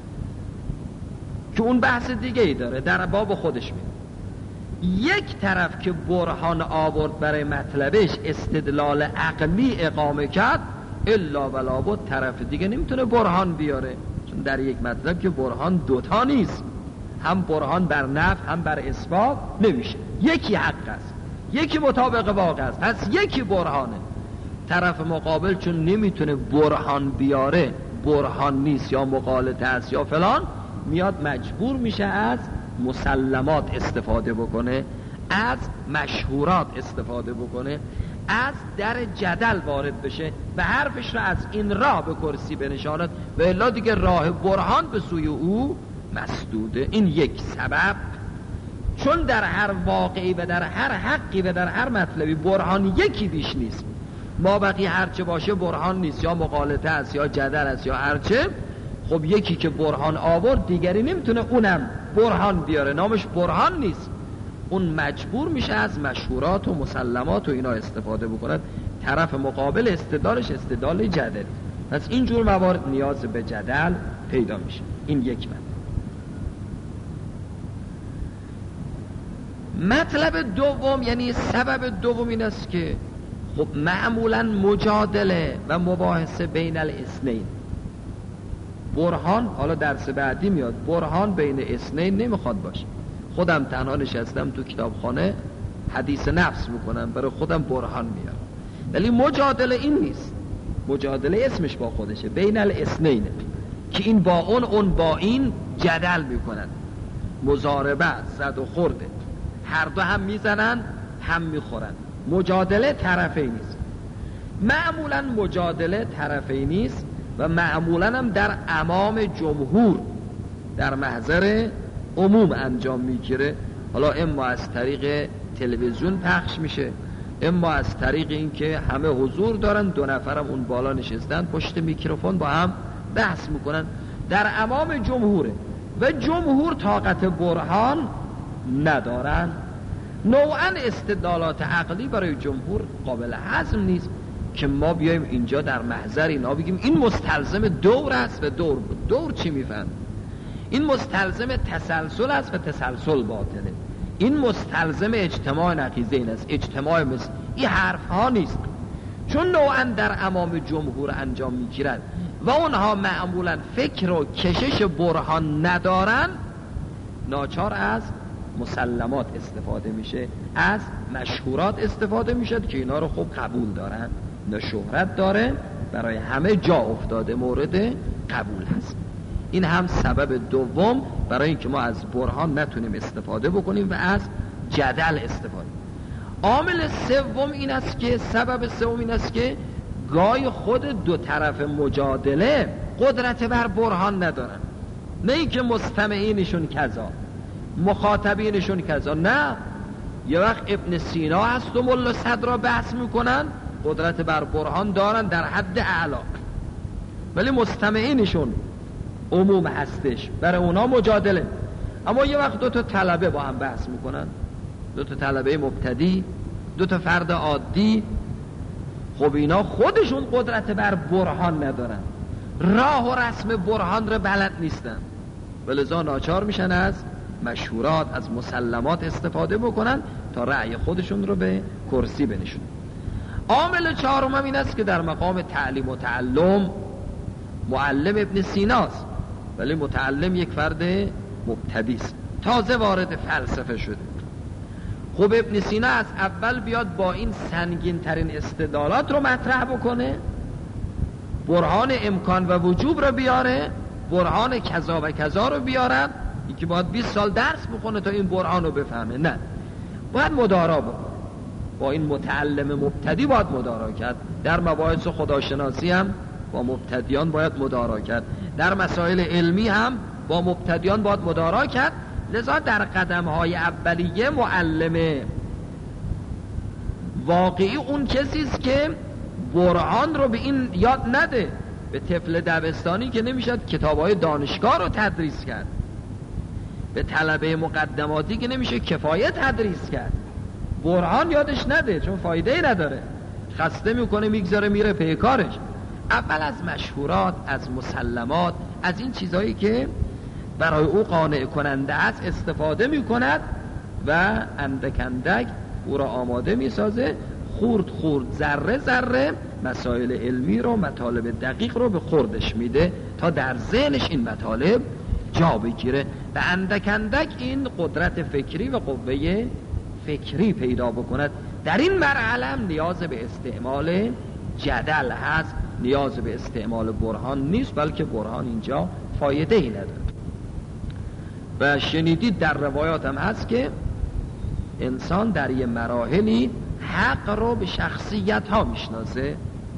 که اون بحث دیگه ای داره، در باب خودش میاد. یک طرف که برهان آورد برای مطلبش، استدلال عقلی اقامه کرد، الا ولا بود طرف دیگه نمیتونه برهان بیاره، چون در یک مطلب که برهان دوتا نیست، هم برهان بر نفع هم بر اثبات نمیشه. یکی حق است، یکی مطابق واقع است، پس یکی برهانه. طرف مقابل چون نمیتونه برهان بیاره، برهان نیست یا مغالطه است یا فلان، میاد مجبور میشه از مسلمات استفاده بکنه، از مشهورات استفاده بکنه، از در جدل وارد بشه و حرفش را از این راه به کرسی بنشاند، و الا دیگه راه برهان به سوی او مسدوده. این یک سبب، چون در هر واقعی و در هر حقی و در هر مطلبی برهان یکی بیش نیست. ما بقی هرچه باشه برهان نیست، یا مغالطه است یا جدل است یا هرچه. خب یکی که برهان آورد، دیگری نمیتونه اونم برهان بیاره، نامش برهان نیست. اون مجبور میشه از مشهورات و مسلمات و اینا استفاده بکند. طرف مقابل استدلالش استدلال جدلی. پس اینجور موارد نیاز به جدل پیدا میشه. این یک مطلب. مطلب دوم، یعنی سبب دوم این است که خب معمولا مجادله و مباحثه بین الاثنین، برهان، حالا درس بعدی میاد، برهان بین اثنین نمیخواد باشه. خودم تنها نشستم تو کتابخانه حدیث نفس میکنم، برای خودم برهان میارم. ولی مجادله این نیست. مجادله اسمش با خودشه، بین الاثنین، که این با اون، اون با این جدل میکنن، مضاربه، زد و خورده، هر دو هم میزنن هم میخورن، مجادله طرفی نیست. معمولا مجادله طرفی نیست و معمولا هم در امام جمهور در محضر عموم انجام میگیره. حالا اما از طریق تلویزیون پخش میشه، اما از طریق اینکه همه حضور دارن، دو نفرم اون بالا نشستن پشت میکروفون با هم بحث میکنن. در امام جمهوره و جمهور طاقت برهان ندارن. نوعا استدلالات عقلی برای جمهور قابل هضم نیست که ما بیایم اینجا در محضر اینا بگیم این مستلزم دور است و دور بود. دور چی میفهم؟ این مستلزم تسلسل است و تسلسل باطله. این مستلزم اجتماع نقیضه این است، اجتماع مثل این حرف ها نیست. چون نوعا در امام جمهور انجام میگیرد و اونها معمولا فکر و کشش برهان ندارن، ناچار از مسلمات استفاده میشه، از مشهورات استفاده میشه که اینا رو خوب قبول دارن، اینا شهرت داره، برای همه جا افتاده، مورد قبول هست. این هم سبب دوم برای اینکه ما از برهان نتونیم استفاده بکنیم و از جدل استفاده. عامل سوم این است که سبب سوم این است که گاهی خود دو طرف مجادله قدرت بر برهان ندارن. نه اینکه مستمعینشون کذا، مخاطبینشون کذا، نه. یه وقت ابن سینا هست و ملا صدرا بحث میکنن، قدرت بر برهان دارن در حد اعلا، ولی مستمعینشون عموم هستش، برای اونا مجادله. اما یه وقت دو تا طلبه با هم بحث میکنن، دو تا طلبه مبتدی، دو تا فرد عادی، خب اینا خودشون قدرت بر برهان ندارن، راه و رسم برهان رو بلد نیستن، ولذا ناچار میشن از مشهورات، از مسلمات استفاده بکنن تا رأی خودشون رو به کرسی بنشون. عامل چهارم هم این است که در مقام تعلیم و تعلم معلم ابن سیناست، ولی متعلم یک فرد مبتدی است، تازه وارد فلسفه شده. خب ابن سینا از اول بیاد با این سنگین ترین استدلالات رو مطرح بکنه، برهان امکان و وجوب رو بیاره، برهان کذا و کذا رو بیارن. یکی باید بیست سال درس بخونه تا این برهان رو بفهمه، نه، باید مدارا بکنه. با این متعلم مبتدی باید مدارا کرد. در مباحث خداشناسی هم با مبتدیان باید مدارا کرد، در مسائل علمی هم با مبتدیان باید مدارا کرد. لذا در قدم‌های اولیه معلم واقعی اون کسیست که برهان رو به این یاد نده. به طفل دبستانی که نمیشد کتاب‌های دانشگاه رو تدریس کرد، به طلبه مقدماتی که نمیشه کفایه تدریس کرد. برهان یادش نده، چون فایده‌ای نداره، خسته میکنه، میگذاره میره پی کارش. اول از مشهورات، از مسلمات، از این چیزهایی که برای او قانع کننده است استفاده میکند و اندک اندک او را آماده میسازه، خورد خورد، ذره ذره مسائل علمی رو، مطالب دقیق رو به خوردش میده تا در ذهنش این مطالب جا بگیره و اندک اندک این قدرت فکری و قوه فکری پیدا بکند. در این مرحله هم نیاز به استعمال جدل هست، نیاز به استعمال برهان نیست، بلکه برهان اینجا فایده ای نداره. و شنیدید در روایات هم هست که انسان در یه مراحلی حق رو به شخصیت ها میشناسه،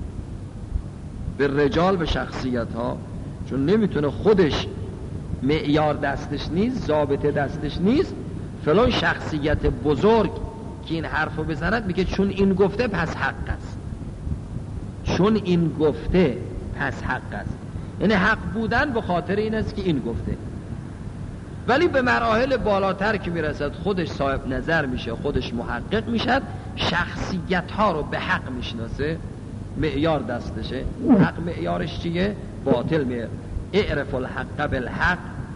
به رجال، به شخصیت ها، چون نمیتونه خودش معیار دستش نیست، ضابطه دستش نیست. فلان شخصیت بزرگ که این حرفو بزند میگه چون این گفته پس حق است، چون این گفته پس حق است، یعنی حق بودن به خاطر این است که این گفته. ولی به مراحل بالاتر که میرسد خودش صاحب نظر میشه، خودش محقق میشد، شخصیت ها رو به حق میشناسه، معیار دستشه. حق معیارش چیه؟ باطل میه. اعرف الحق بالحق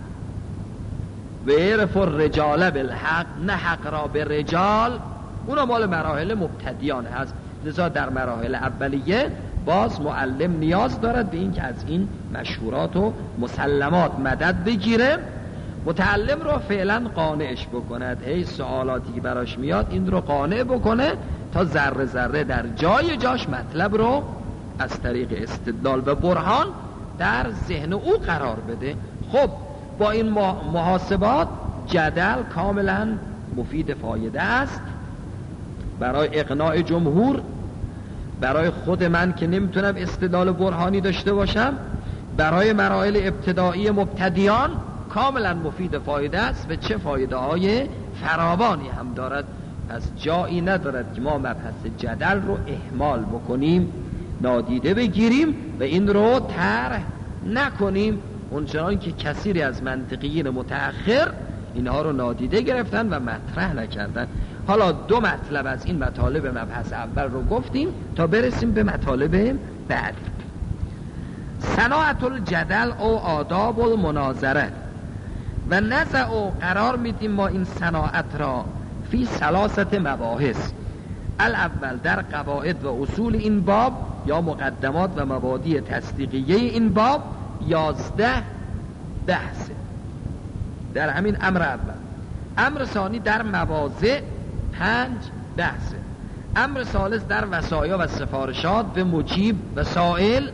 و اعرف الرجال بالحق، نه حق را به رجال. اونا مال مراحل مبتدیان هست. لذا در مراحل اولیه باز معلم نیاز دارد به این که از این مشهورات و مسلمات مدد بگیره، متعلم رو فعلا قانعش بکند، هی سوالاتی که براش میاد این رو قانع بکنه تا ذره ذره در جای جاش مطلب رو از طریق استدلال و برهان در ذهن او قرار بده. خب با این محاسبات جدل کاملا مفید فایده است، برای اقناع جمهور، برای خود من که نمیتونم استدلال برهانی داشته باشم، برای مراحل ابتدایی مبتدیان کاملا مفید فایده است و چه فایده های فراوانی هم دارد. پس جایی ندارد که ما مبحث جدل رو اهمال بکنیم، نادیده بگیریم و این رو طرح نکنیم، اونچنان که کثیری از منطقیین متأخر اینها رو نادیده گرفتن و مطرح نکردن. حالا دو مطلب از این مطالب مبحث اول رو گفتیم تا برسیم به مطالب بعد. صناعت الجدل او آداب المناظره و نزع و قرار میدیم ما این صناعت را فی ثلاثت مباحث. الاول در قواعد و اصول این باب یا مقدمات و مبادی تصدیقیه این باب یازده بحث در همین امر اول. امر ثانی در مواضع پنج بحثه. امر ثالث در وصایا و سفارشات به مجیب و سائل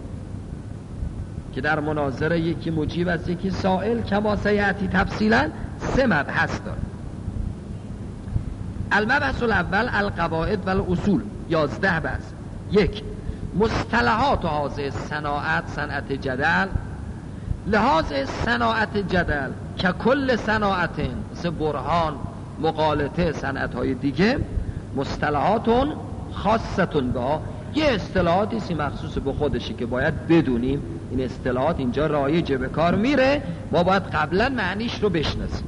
که در مناظره یکی مجیب است یکی سائل، کما سیأتی تفصیلا سه مبحث داره. المبحث الاول القواعد و الاصول یازده بحث. یک، مصطلحات هذه صناعت صنعت جدل. لحاظ صناعت جدل که کل صناعت مثل برهان مقالطه صنعت های دیگه مصطلحاتون خاصتون با یه اصطلاحاتی سی مخصوص به خودشی که باید بدونیم این اصطلاحات اینجا رایج به کار میره، ما باید قبلا معنیش رو بشناسیم.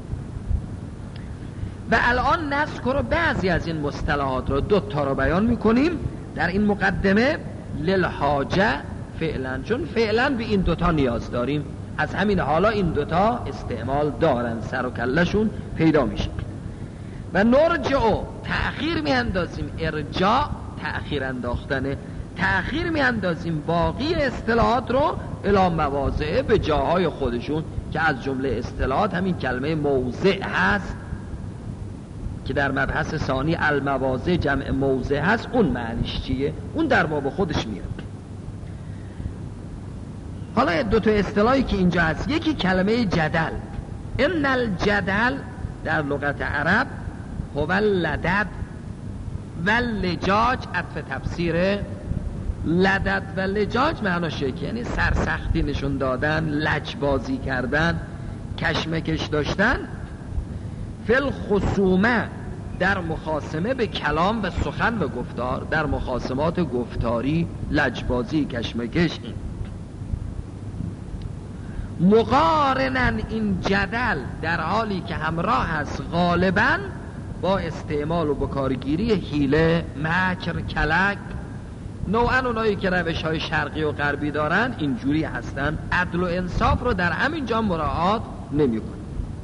و الان نذکر بعضی از این مصطلحات رو دو تا رو بیان میکنیم در این مقدمه للحاجه فعلا، چون فعلا به این دوتا نیاز داریم، از همین حالا این دوتا استعمال دارن، سر و کلشون پیدا میشه. و نرجعو تأخیر میاندازیم، ارجاع تأخیر انداختنه، تأخیر میاندازیم باقی اصطلاحات رو الی مواضع به جاهای خودشون که از جمله اصطلاحات همین کلمه موضع هست که در مبحث ثانی المواضع جمع موضع هست، اون معنیش چیه؟ اون در باب خودش میاد. حالا دو تا اصطلاحی که اینجا هست، یکی کلمه جدل. ان الجدل در لغت عرب هو لدد و لجاج، عطف تفسیره. لدد و لجاج معناش یکی، یعنی سرسختی نشون دادن، لجبازی کردن، کشمکش داشتن. فل خصومه در مخاصمه به کلام و سخن و گفتار، در مخاصمات گفتاری لجبازی کشمکش. این مقارنن این جدل در حالی که همراه هست غالباً با استعمال و بکارگیری حیله، مکر، کلک. نوعاً اونایی که روش های شرقی و غربی دارن اینجوری هستن، عدل و انصاف رو در همین جا مراعات نمی کنن.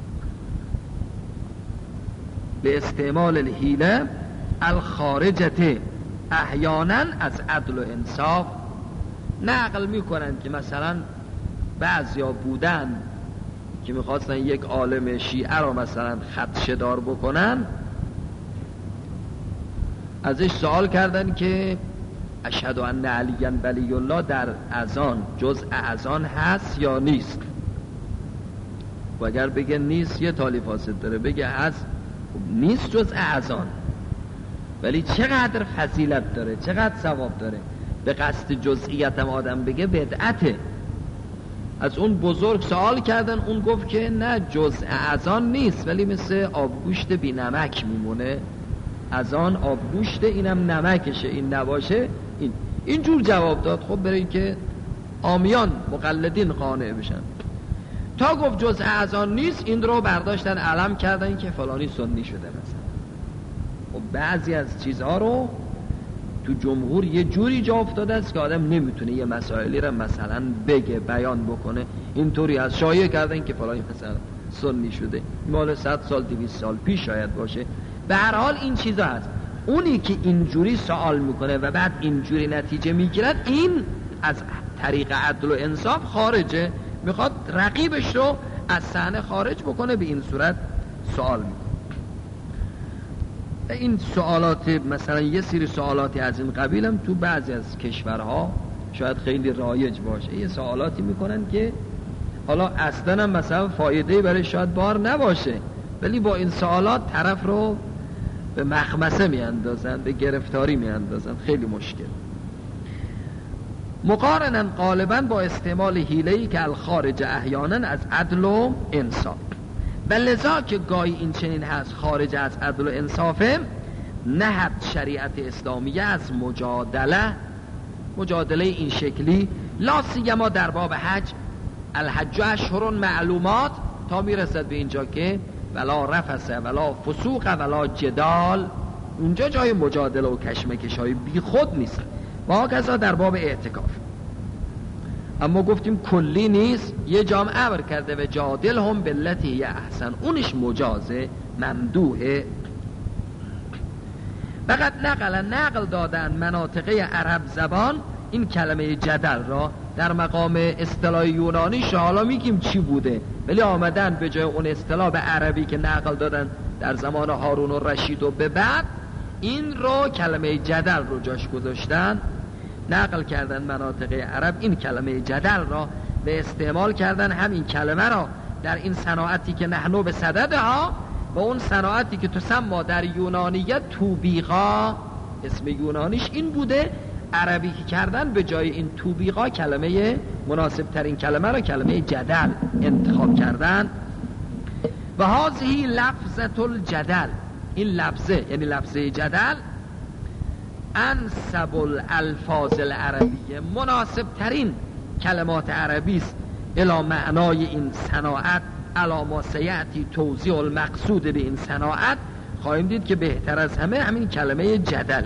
به استعمال الحیله الخارجته، احیانا از عدل و انصاف نقل میکنن که مثلا بعضیا بودن که میخواستن یک عالم شیعه رو مثلا خدشه دار بکنن، ازش سوال کردن که اشهد ان علی ولی الله در اذان جزء اذان هست یا نیست؟ و اگر بگه نیست یه تالی فاسد داره، بگه هست نیست جزء اذان، ولی چقدر فضیلت داره، چقدر ثواب داره. به قصد جزئیت هم آدم بگه بدعته. از اون بزرگ سوال کردن، اون گفت که نه جزء اذان نیست ولی مثل آبگوشت بی نمک میمونه، اذان آبگوشت اینم نمکشه، این نباشه این اینجور جواب داد. خب برای که عامیان مقلدین قانع بشن، تا گفت جزء اذان نیست این رو برداشتن علم کردن که فلانی سنی شده مثلا. خب بعضی از چیزها رو تو جمهور یه جوری جا افتاده است که آدم نمیتونه یه مسائلی رو مثلا بگه بیان بکنه، اینطوری از شایعه کردن که فلانی مثلا سنی شده، مال صد سال دویست سال پیش شاید باشه. به هر حال این چیزا هست. اونی که اینجوری سوال میکنه و بعد اینجوری نتیجه میگیرد، این از طریق عدل و انصاف خارجه، میخواد رقیبش رو از صحنه خارج بکنه، به این صورت سوال میکنه. این سوالات مثلا یه سری سوالاتی از این قبیل هم تو بعضی از کشورها شاید خیلی رایج باشه، یه سوالاتی میکنن که حالا اصلا هم مثلا فایده برای شاید بار نباشه، ولی با این سوالات طرف رو به مخمسه میاندازن، به گرفتاری میاندازن، خیلی مشکل. مقارناً غالباً با استعمال حیله‌ای که الخارج احیانا از عدل و انصاف، و لذا که گاهی این چنین هست خارج از عدل و انصافه، نهت شریعت اسلامیه از مجادله مجادله این شکلی، لا سیما در باب حج، الحج اشهر معلومات، تا میرسد به اینجا که ولا رفث ولا فسوق ولا جدال، اونجا جای مجادله و کشمکش های بی خود نیست. با کذا در باب اعتکاف، اما گفتیم کلی نیست، یه جام امر کرده و جادل هم بلتی هی احسن، اونش مجازه، ممدوحه. فقط نقل نقل دادن مناطقه عرب زبان این کلمه جدل را در مقام اصطلاح یونانیش، حالا میگیم چی بوده، ولی آمدن به جای اون اصطلاح به عربی که نقل دادن در زمان هارون و رشید و به بعد، این رو کلمه جدل رو جاش گذاشتن، نقل کردن مناطق عرب این کلمه جدل را به استعمال کردن، همین کلمه را در این صناعتی که نحنو به صددها، و اون صناعتی که تسمى در یونانیت توبیقا، اسم یونانیش این بوده، عربی که کردن به جای این توبیقا کلمه مناسب ترین کلمه را کلمه جدل انتخاب کردن. و هذه لفظة الجدل، این لفظه یعنی لفظه جدل، انسب الالفاظ العربیه، مناسب ترین کلمات عربی است الی معنای این صناعت، الا ما سیأتی توضیح المقصود به این صناعت. خواهیم دید که بهتر از همه همین کلمه جدل،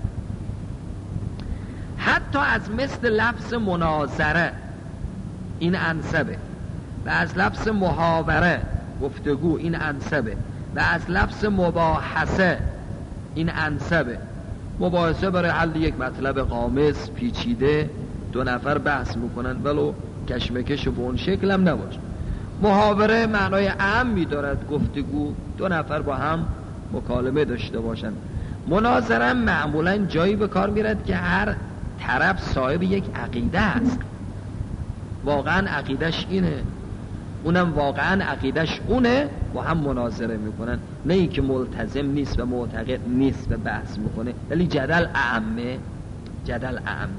حتی از مثل لفظ مناظره این انسبه، و از لفظ محاوره گفتگو این انسبه، و از لفظ مباحثه این انسبه. مباحثه برای حل یک مطلب غامض پیچیده دو نفر بحث میکنن، ولو کشمکش به اون شکل هم نباشه. محاوره معنای عام می‌دارد، گفتگو دو نفر با هم مکالمه داشته باشند. مناظره معمولا جایی به کار میرد که هر طرف صاحب یک عقیده است، واقعا عقیدش اینه، اونم واقعا عقیدش اونه، با هم مناظره میکنن، نه این که ملتزم نیست و معتقد نیست و بحث میکنه، ولی جدل اعمه، جدل اعمه.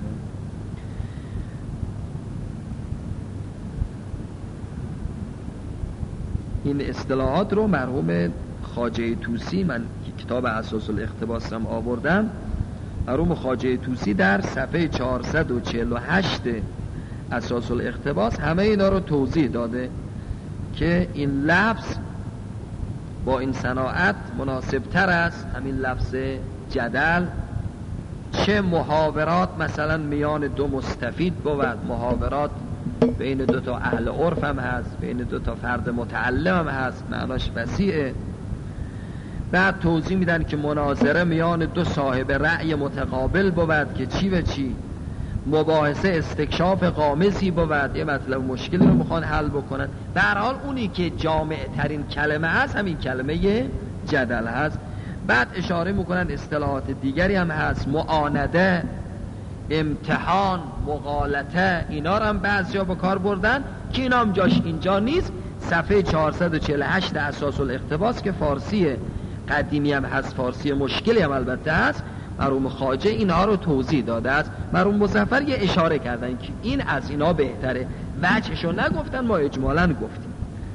این اصطلاحات رو مرحوم خواجه طوسی، من کتاب اساس الاقتباس هم آوردم، مرحوم خواجه طوسی در صفحه چهارصد و چهل و هشت اساس الاقتباس همه اینا رو توضیح داده که این لفظ با این صناعت مناسب تر است، همین لفظ جدل. چه محاورات مثلا میان دو مستفید بود، محاورات بین دو تا اهل عرف هم هست، بین دو تا فرد متعلم هم هست، معناش وسیعه. بعد توضیح میدن که مناظره میان دو صاحب رأی متقابل بود که چی و چی، مباحثه استکشاف غامضی بود، یه مطلب مشکلی رو میخوان حل بکنن. به هر حال اونی که جامع ترین کلمه هست همین کلمه جدل هست. بعد اشاره میکنن اصطلاحات دیگری هم هست، معانده، امتحان، مغالطه، اینا رو هم بعضی ها به کار بردن که اینا هم جاش اینجا نیست. صفحه چهارصد و چهل و هشت اساس الاقتباس که فارسی قدیمی هم هست، فارسی مشکلی هم البته هست، مرحوم خواجه اینها رو توضیح داده است. مرحوم مظفر یه اشاره کردن که این از اینا بهتره، وجهشو نگفتن، ما اجمالاً گفتیم.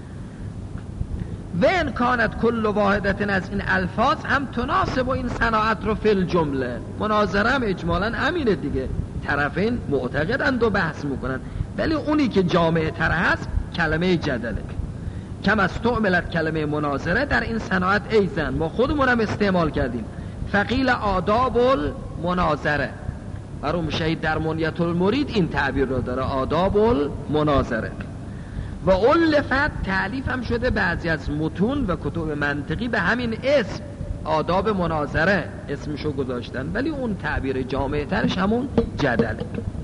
و ان کانت کل واحدت از این الفاظ هم تناسب این صناعت رو فی الجمله. مناظره هم اجمالاً همینه دیگه، طرفین معتقدند و بحث میکنن، ولی اونی که جامع تر هست کلمه جدله. کم از تعملت کلمه مناظره در این صناعت ایزن، ما خودمون هم استعمال کردیم. فقیل آداب المناظره، مرحوم شهید در منیت المرید این تعبیر رو داره، آداب المناظره. و الفت تعلیف هم شده بعضی از متون و کتب منطقی به همین اسم، آداب مناظره اسمشو گذاشتن، ولی اون تعبیر جامع ترش همون جدله.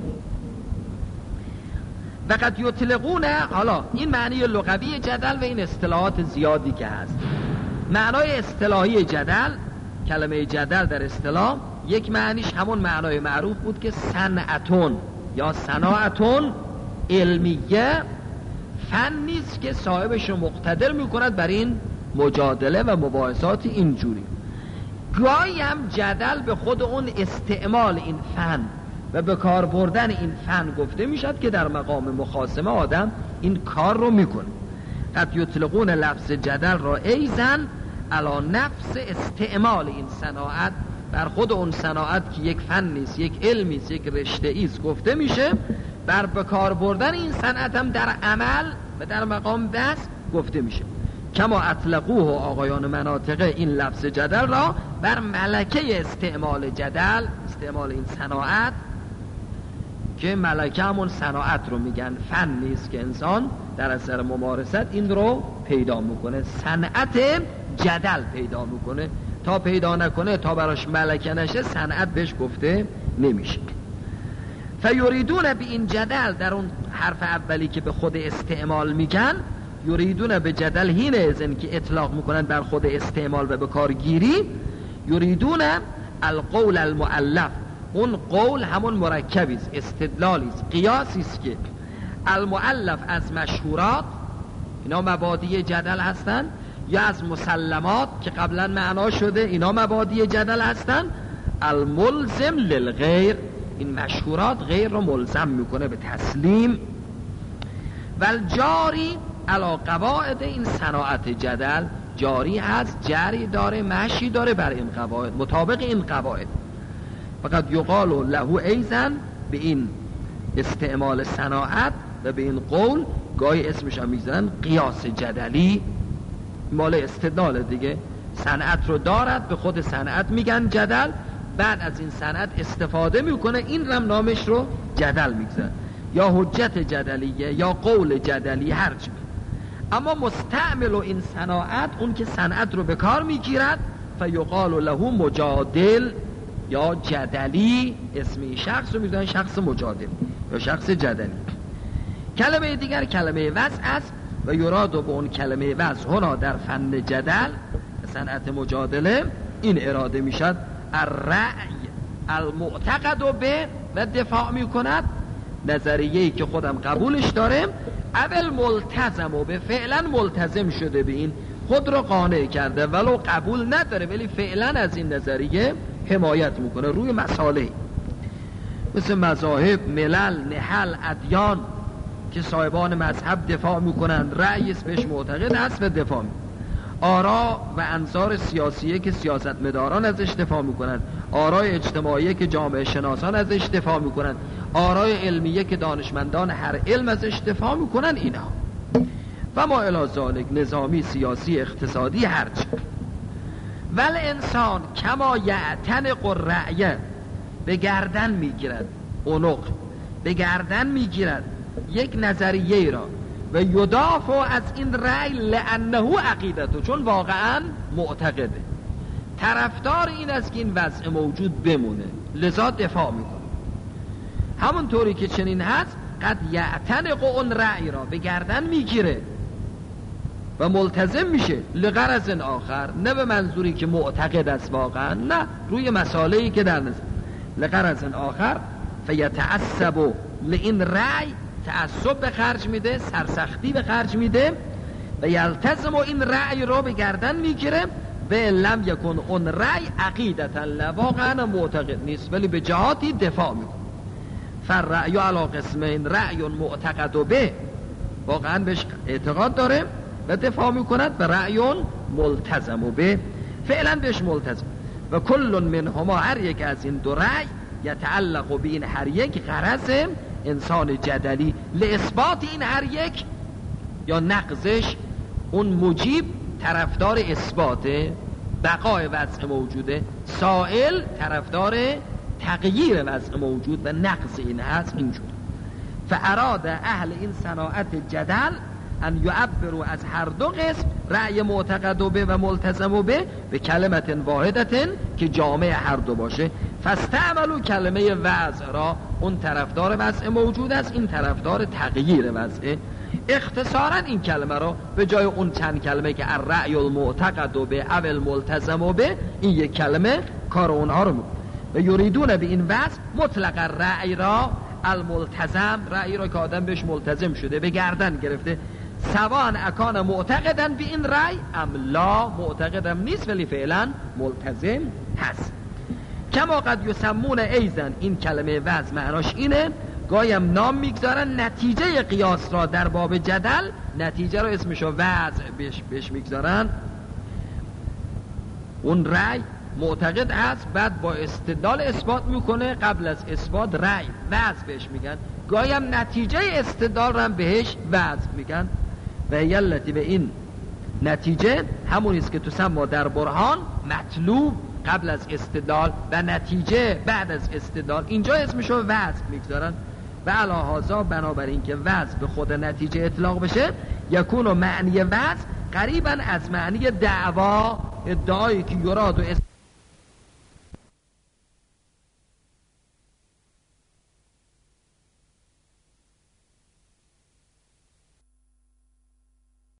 وقد یطلقونه، حالا این معنی لغوی جدل و این اصطلاحات زیادی که هست. معنای اصطلاحی جدل، کلمه جدل در اصطلاح یک معنیش همون معنای معروف بود که صنعتون یا صناعتون علمیه، فنیست که صاحبش رو مقتدر میکند بر این مجادله و مباحثات اینجوری. گاهی هم جدل به خود اون استعمال این فن و به کار بردن این فن گفته میشد که در مقام مخاصمه آدم این کار رو میکنه. قد یطلقون لفظ جدل را ایزن علی نفس استعمال این صناعت، بر خود اون صناعت که یک فن نیست، یک علمی است، یک رشته ایست گفته میشه، بر به کار بردن این صنعت هم در عمل و در مقام بحث گفته میشه. کما اطلقوه آقایان مناطقه این لفظ جدل را بر ملکه استعمال جدل، استعمال این صناعت که ملکه همون صناعت رو میگن، فن نیست که انسان در اثر ممارست این رو پیدا میکنه، صنعت جدل پیدا میکنه. تا پیدا نکنه، تا براش ملکه نشه، صنعت بهش گفته نمیشه. فیریدون به این جدل، در اون حرف اولی که به خود استعمال میگن، یریدون به جدل هین ازن که اطلاق میکنن بر خود استعمال و به کارگیری، یریدون القول المؤلف، اون قول همون مرکبی است، استدلالی است، قیاسی است که المؤلف از مشهورات، اینا مبادی جدل هستن، یا از مسلمات که قبلا معنا شده، اینا مبادی جدل هستن. الملزم للغیر، این مشهورات غیر رو ملزم میکنه به تسلیم. والجاری علی قواعد، این صناعت جدل جاری هست، جری داره، مشی داره بر این قواعد، مطابق این قواعد. فقط یقال له ایزن، به این استعمال صناعت و به این قول گاهی اسمش هم میذارن قیاس جدلی، مال استدلال دیگه. صنعت رو دارد، به خود صنعت میگن جدل، بعد از این صنعت استفاده میکنه، این رم نامش رو جدل میگذارن، یا حجت جدلیه یا قول جدلی، هرچی. اما مستعمل و این صناعت، اون که صنعت رو به کار میگیرد، فیقال له مجادل یا جدلی، اسمی شخص رو میذارن شخص مجادل یا شخص جدلی. کلمه دیگر کلمه وضع است و یراد به اون کلمه وضع هنا در فن جدل، صنعت مجادله، این اراده میشد الرأی المعتقد به، و دفاع میکند نظریه‌ای که خودم قبولش داره، اول ملتزم و به، فعلا ملتزم شده به این، خود رو قانع کرده ولو قبول نداره، ولی فعلا از این نظریه حمایت میکنه روی مسائل مثل مذاهب، ملل، نحل، ادیان که صاحبان مذهب دفاع میکنن، رأیس بهش معتقد هست و دفاع میکنن. آرا و انظار سیاسیه که سیاستمداران ازش دفاع میکنن، آرای اجتماعیه که جامعه شناسان ازش دفاع میکنن، آرای علمیه که دانشمندان هر علم ازش دفاع میکنن، اینا و ما الی ذالک، نظامی، سیاسی، اقتصادی، هرچی. ول انسان کما یعتنق الرأی، به گردن میگیرد، عنق به گردن میگیرد یک نظریه را، و یدافع از این رأی لانه عقیدته، چون واقعا معتقده، طرفدار این است که این وضع موجود بمونه، لذا دفاع میکنه. همونطوری که چنین هست، قد یعتنق اون رأی را، به گردن میگیره و ملتزم میشه، لغرض آخر، نه به منظوری که معتقد است واقعا، نه، روی مسائلی که در نظر، لغرض آخر، فیتعصب لین رأی، تعصب به خرج میده، سرسختی به خرج میده، و یلتزم این رأی رو به گردن میگیره، و لم یکن اون رأی عقیدتا له، واقعا معتقد نیست ولی به جهاتی دفاع میکنه. فالرأی علی قسمین، رأی معتقد به، واقعا بهش اعتقاد داره و دفاع میکند، و رأی ملتزم به، فعلا بهش ملتزم. و کل منهما، هر یک از این دو رأی، یتعلق به این هر یک غرض انسان جدلی، لاثبات این هر یک یا نقضش، اون مجیب طرفدار اثبات بقای وضع موجوده، سائل طرفدار تغییر وضع موجود و نقض این هست، اینجور. فاراد اهل این صناعت جدل ان یعبروا از هر دو قسم، رأی معتقد به و ملتزم به، به کلمت واحدتن که جامع هر دو باشه. فاستعملوا کلمه وضع را، اون طرفدار وضع موجود است، این طرفدار تغییر وضع. اختصارا این کلمه را به جای اون چند کلمه که الرأی المعتقد به او الملتزم به، این یک کلمه کار اونها رو میکنه. و یریدون به این وضع مطلق الرأی را، الملتزم، رأی را که آدم بهش ملتزم شده، به گردن گرفته، سواء اکان معتقدن به این رأی ام لا، معتقدم نیست ولی فعلا ملتزم هست. کما قد یسمون ایزن، این کلمه وضع معناش اینه، گایم نام میگذارن نتیجه قیاس را در باب جدل، نتیجه رو اسمشو وضع بهش, بهش میگذارن. اون رأی معتقد هست، بعد با استدلال اثبات میکنه، قبل از اثبات رأی وضع بهش میگن، گایم نتیجه استدلال رو بهش وضع میگن. و یلتی به این نتیجه همونیست که تو سما در برهان مطلوب قبل از استدلال و نتیجه بعد از استدلال، اینجا اسمشو وضع میگذارن. و علاهازا بنابراین که وضع به خود نتیجه اطلاق بشه، یکون و معنی وضع قریبا از معنی دعوا، ادعایی که یراد و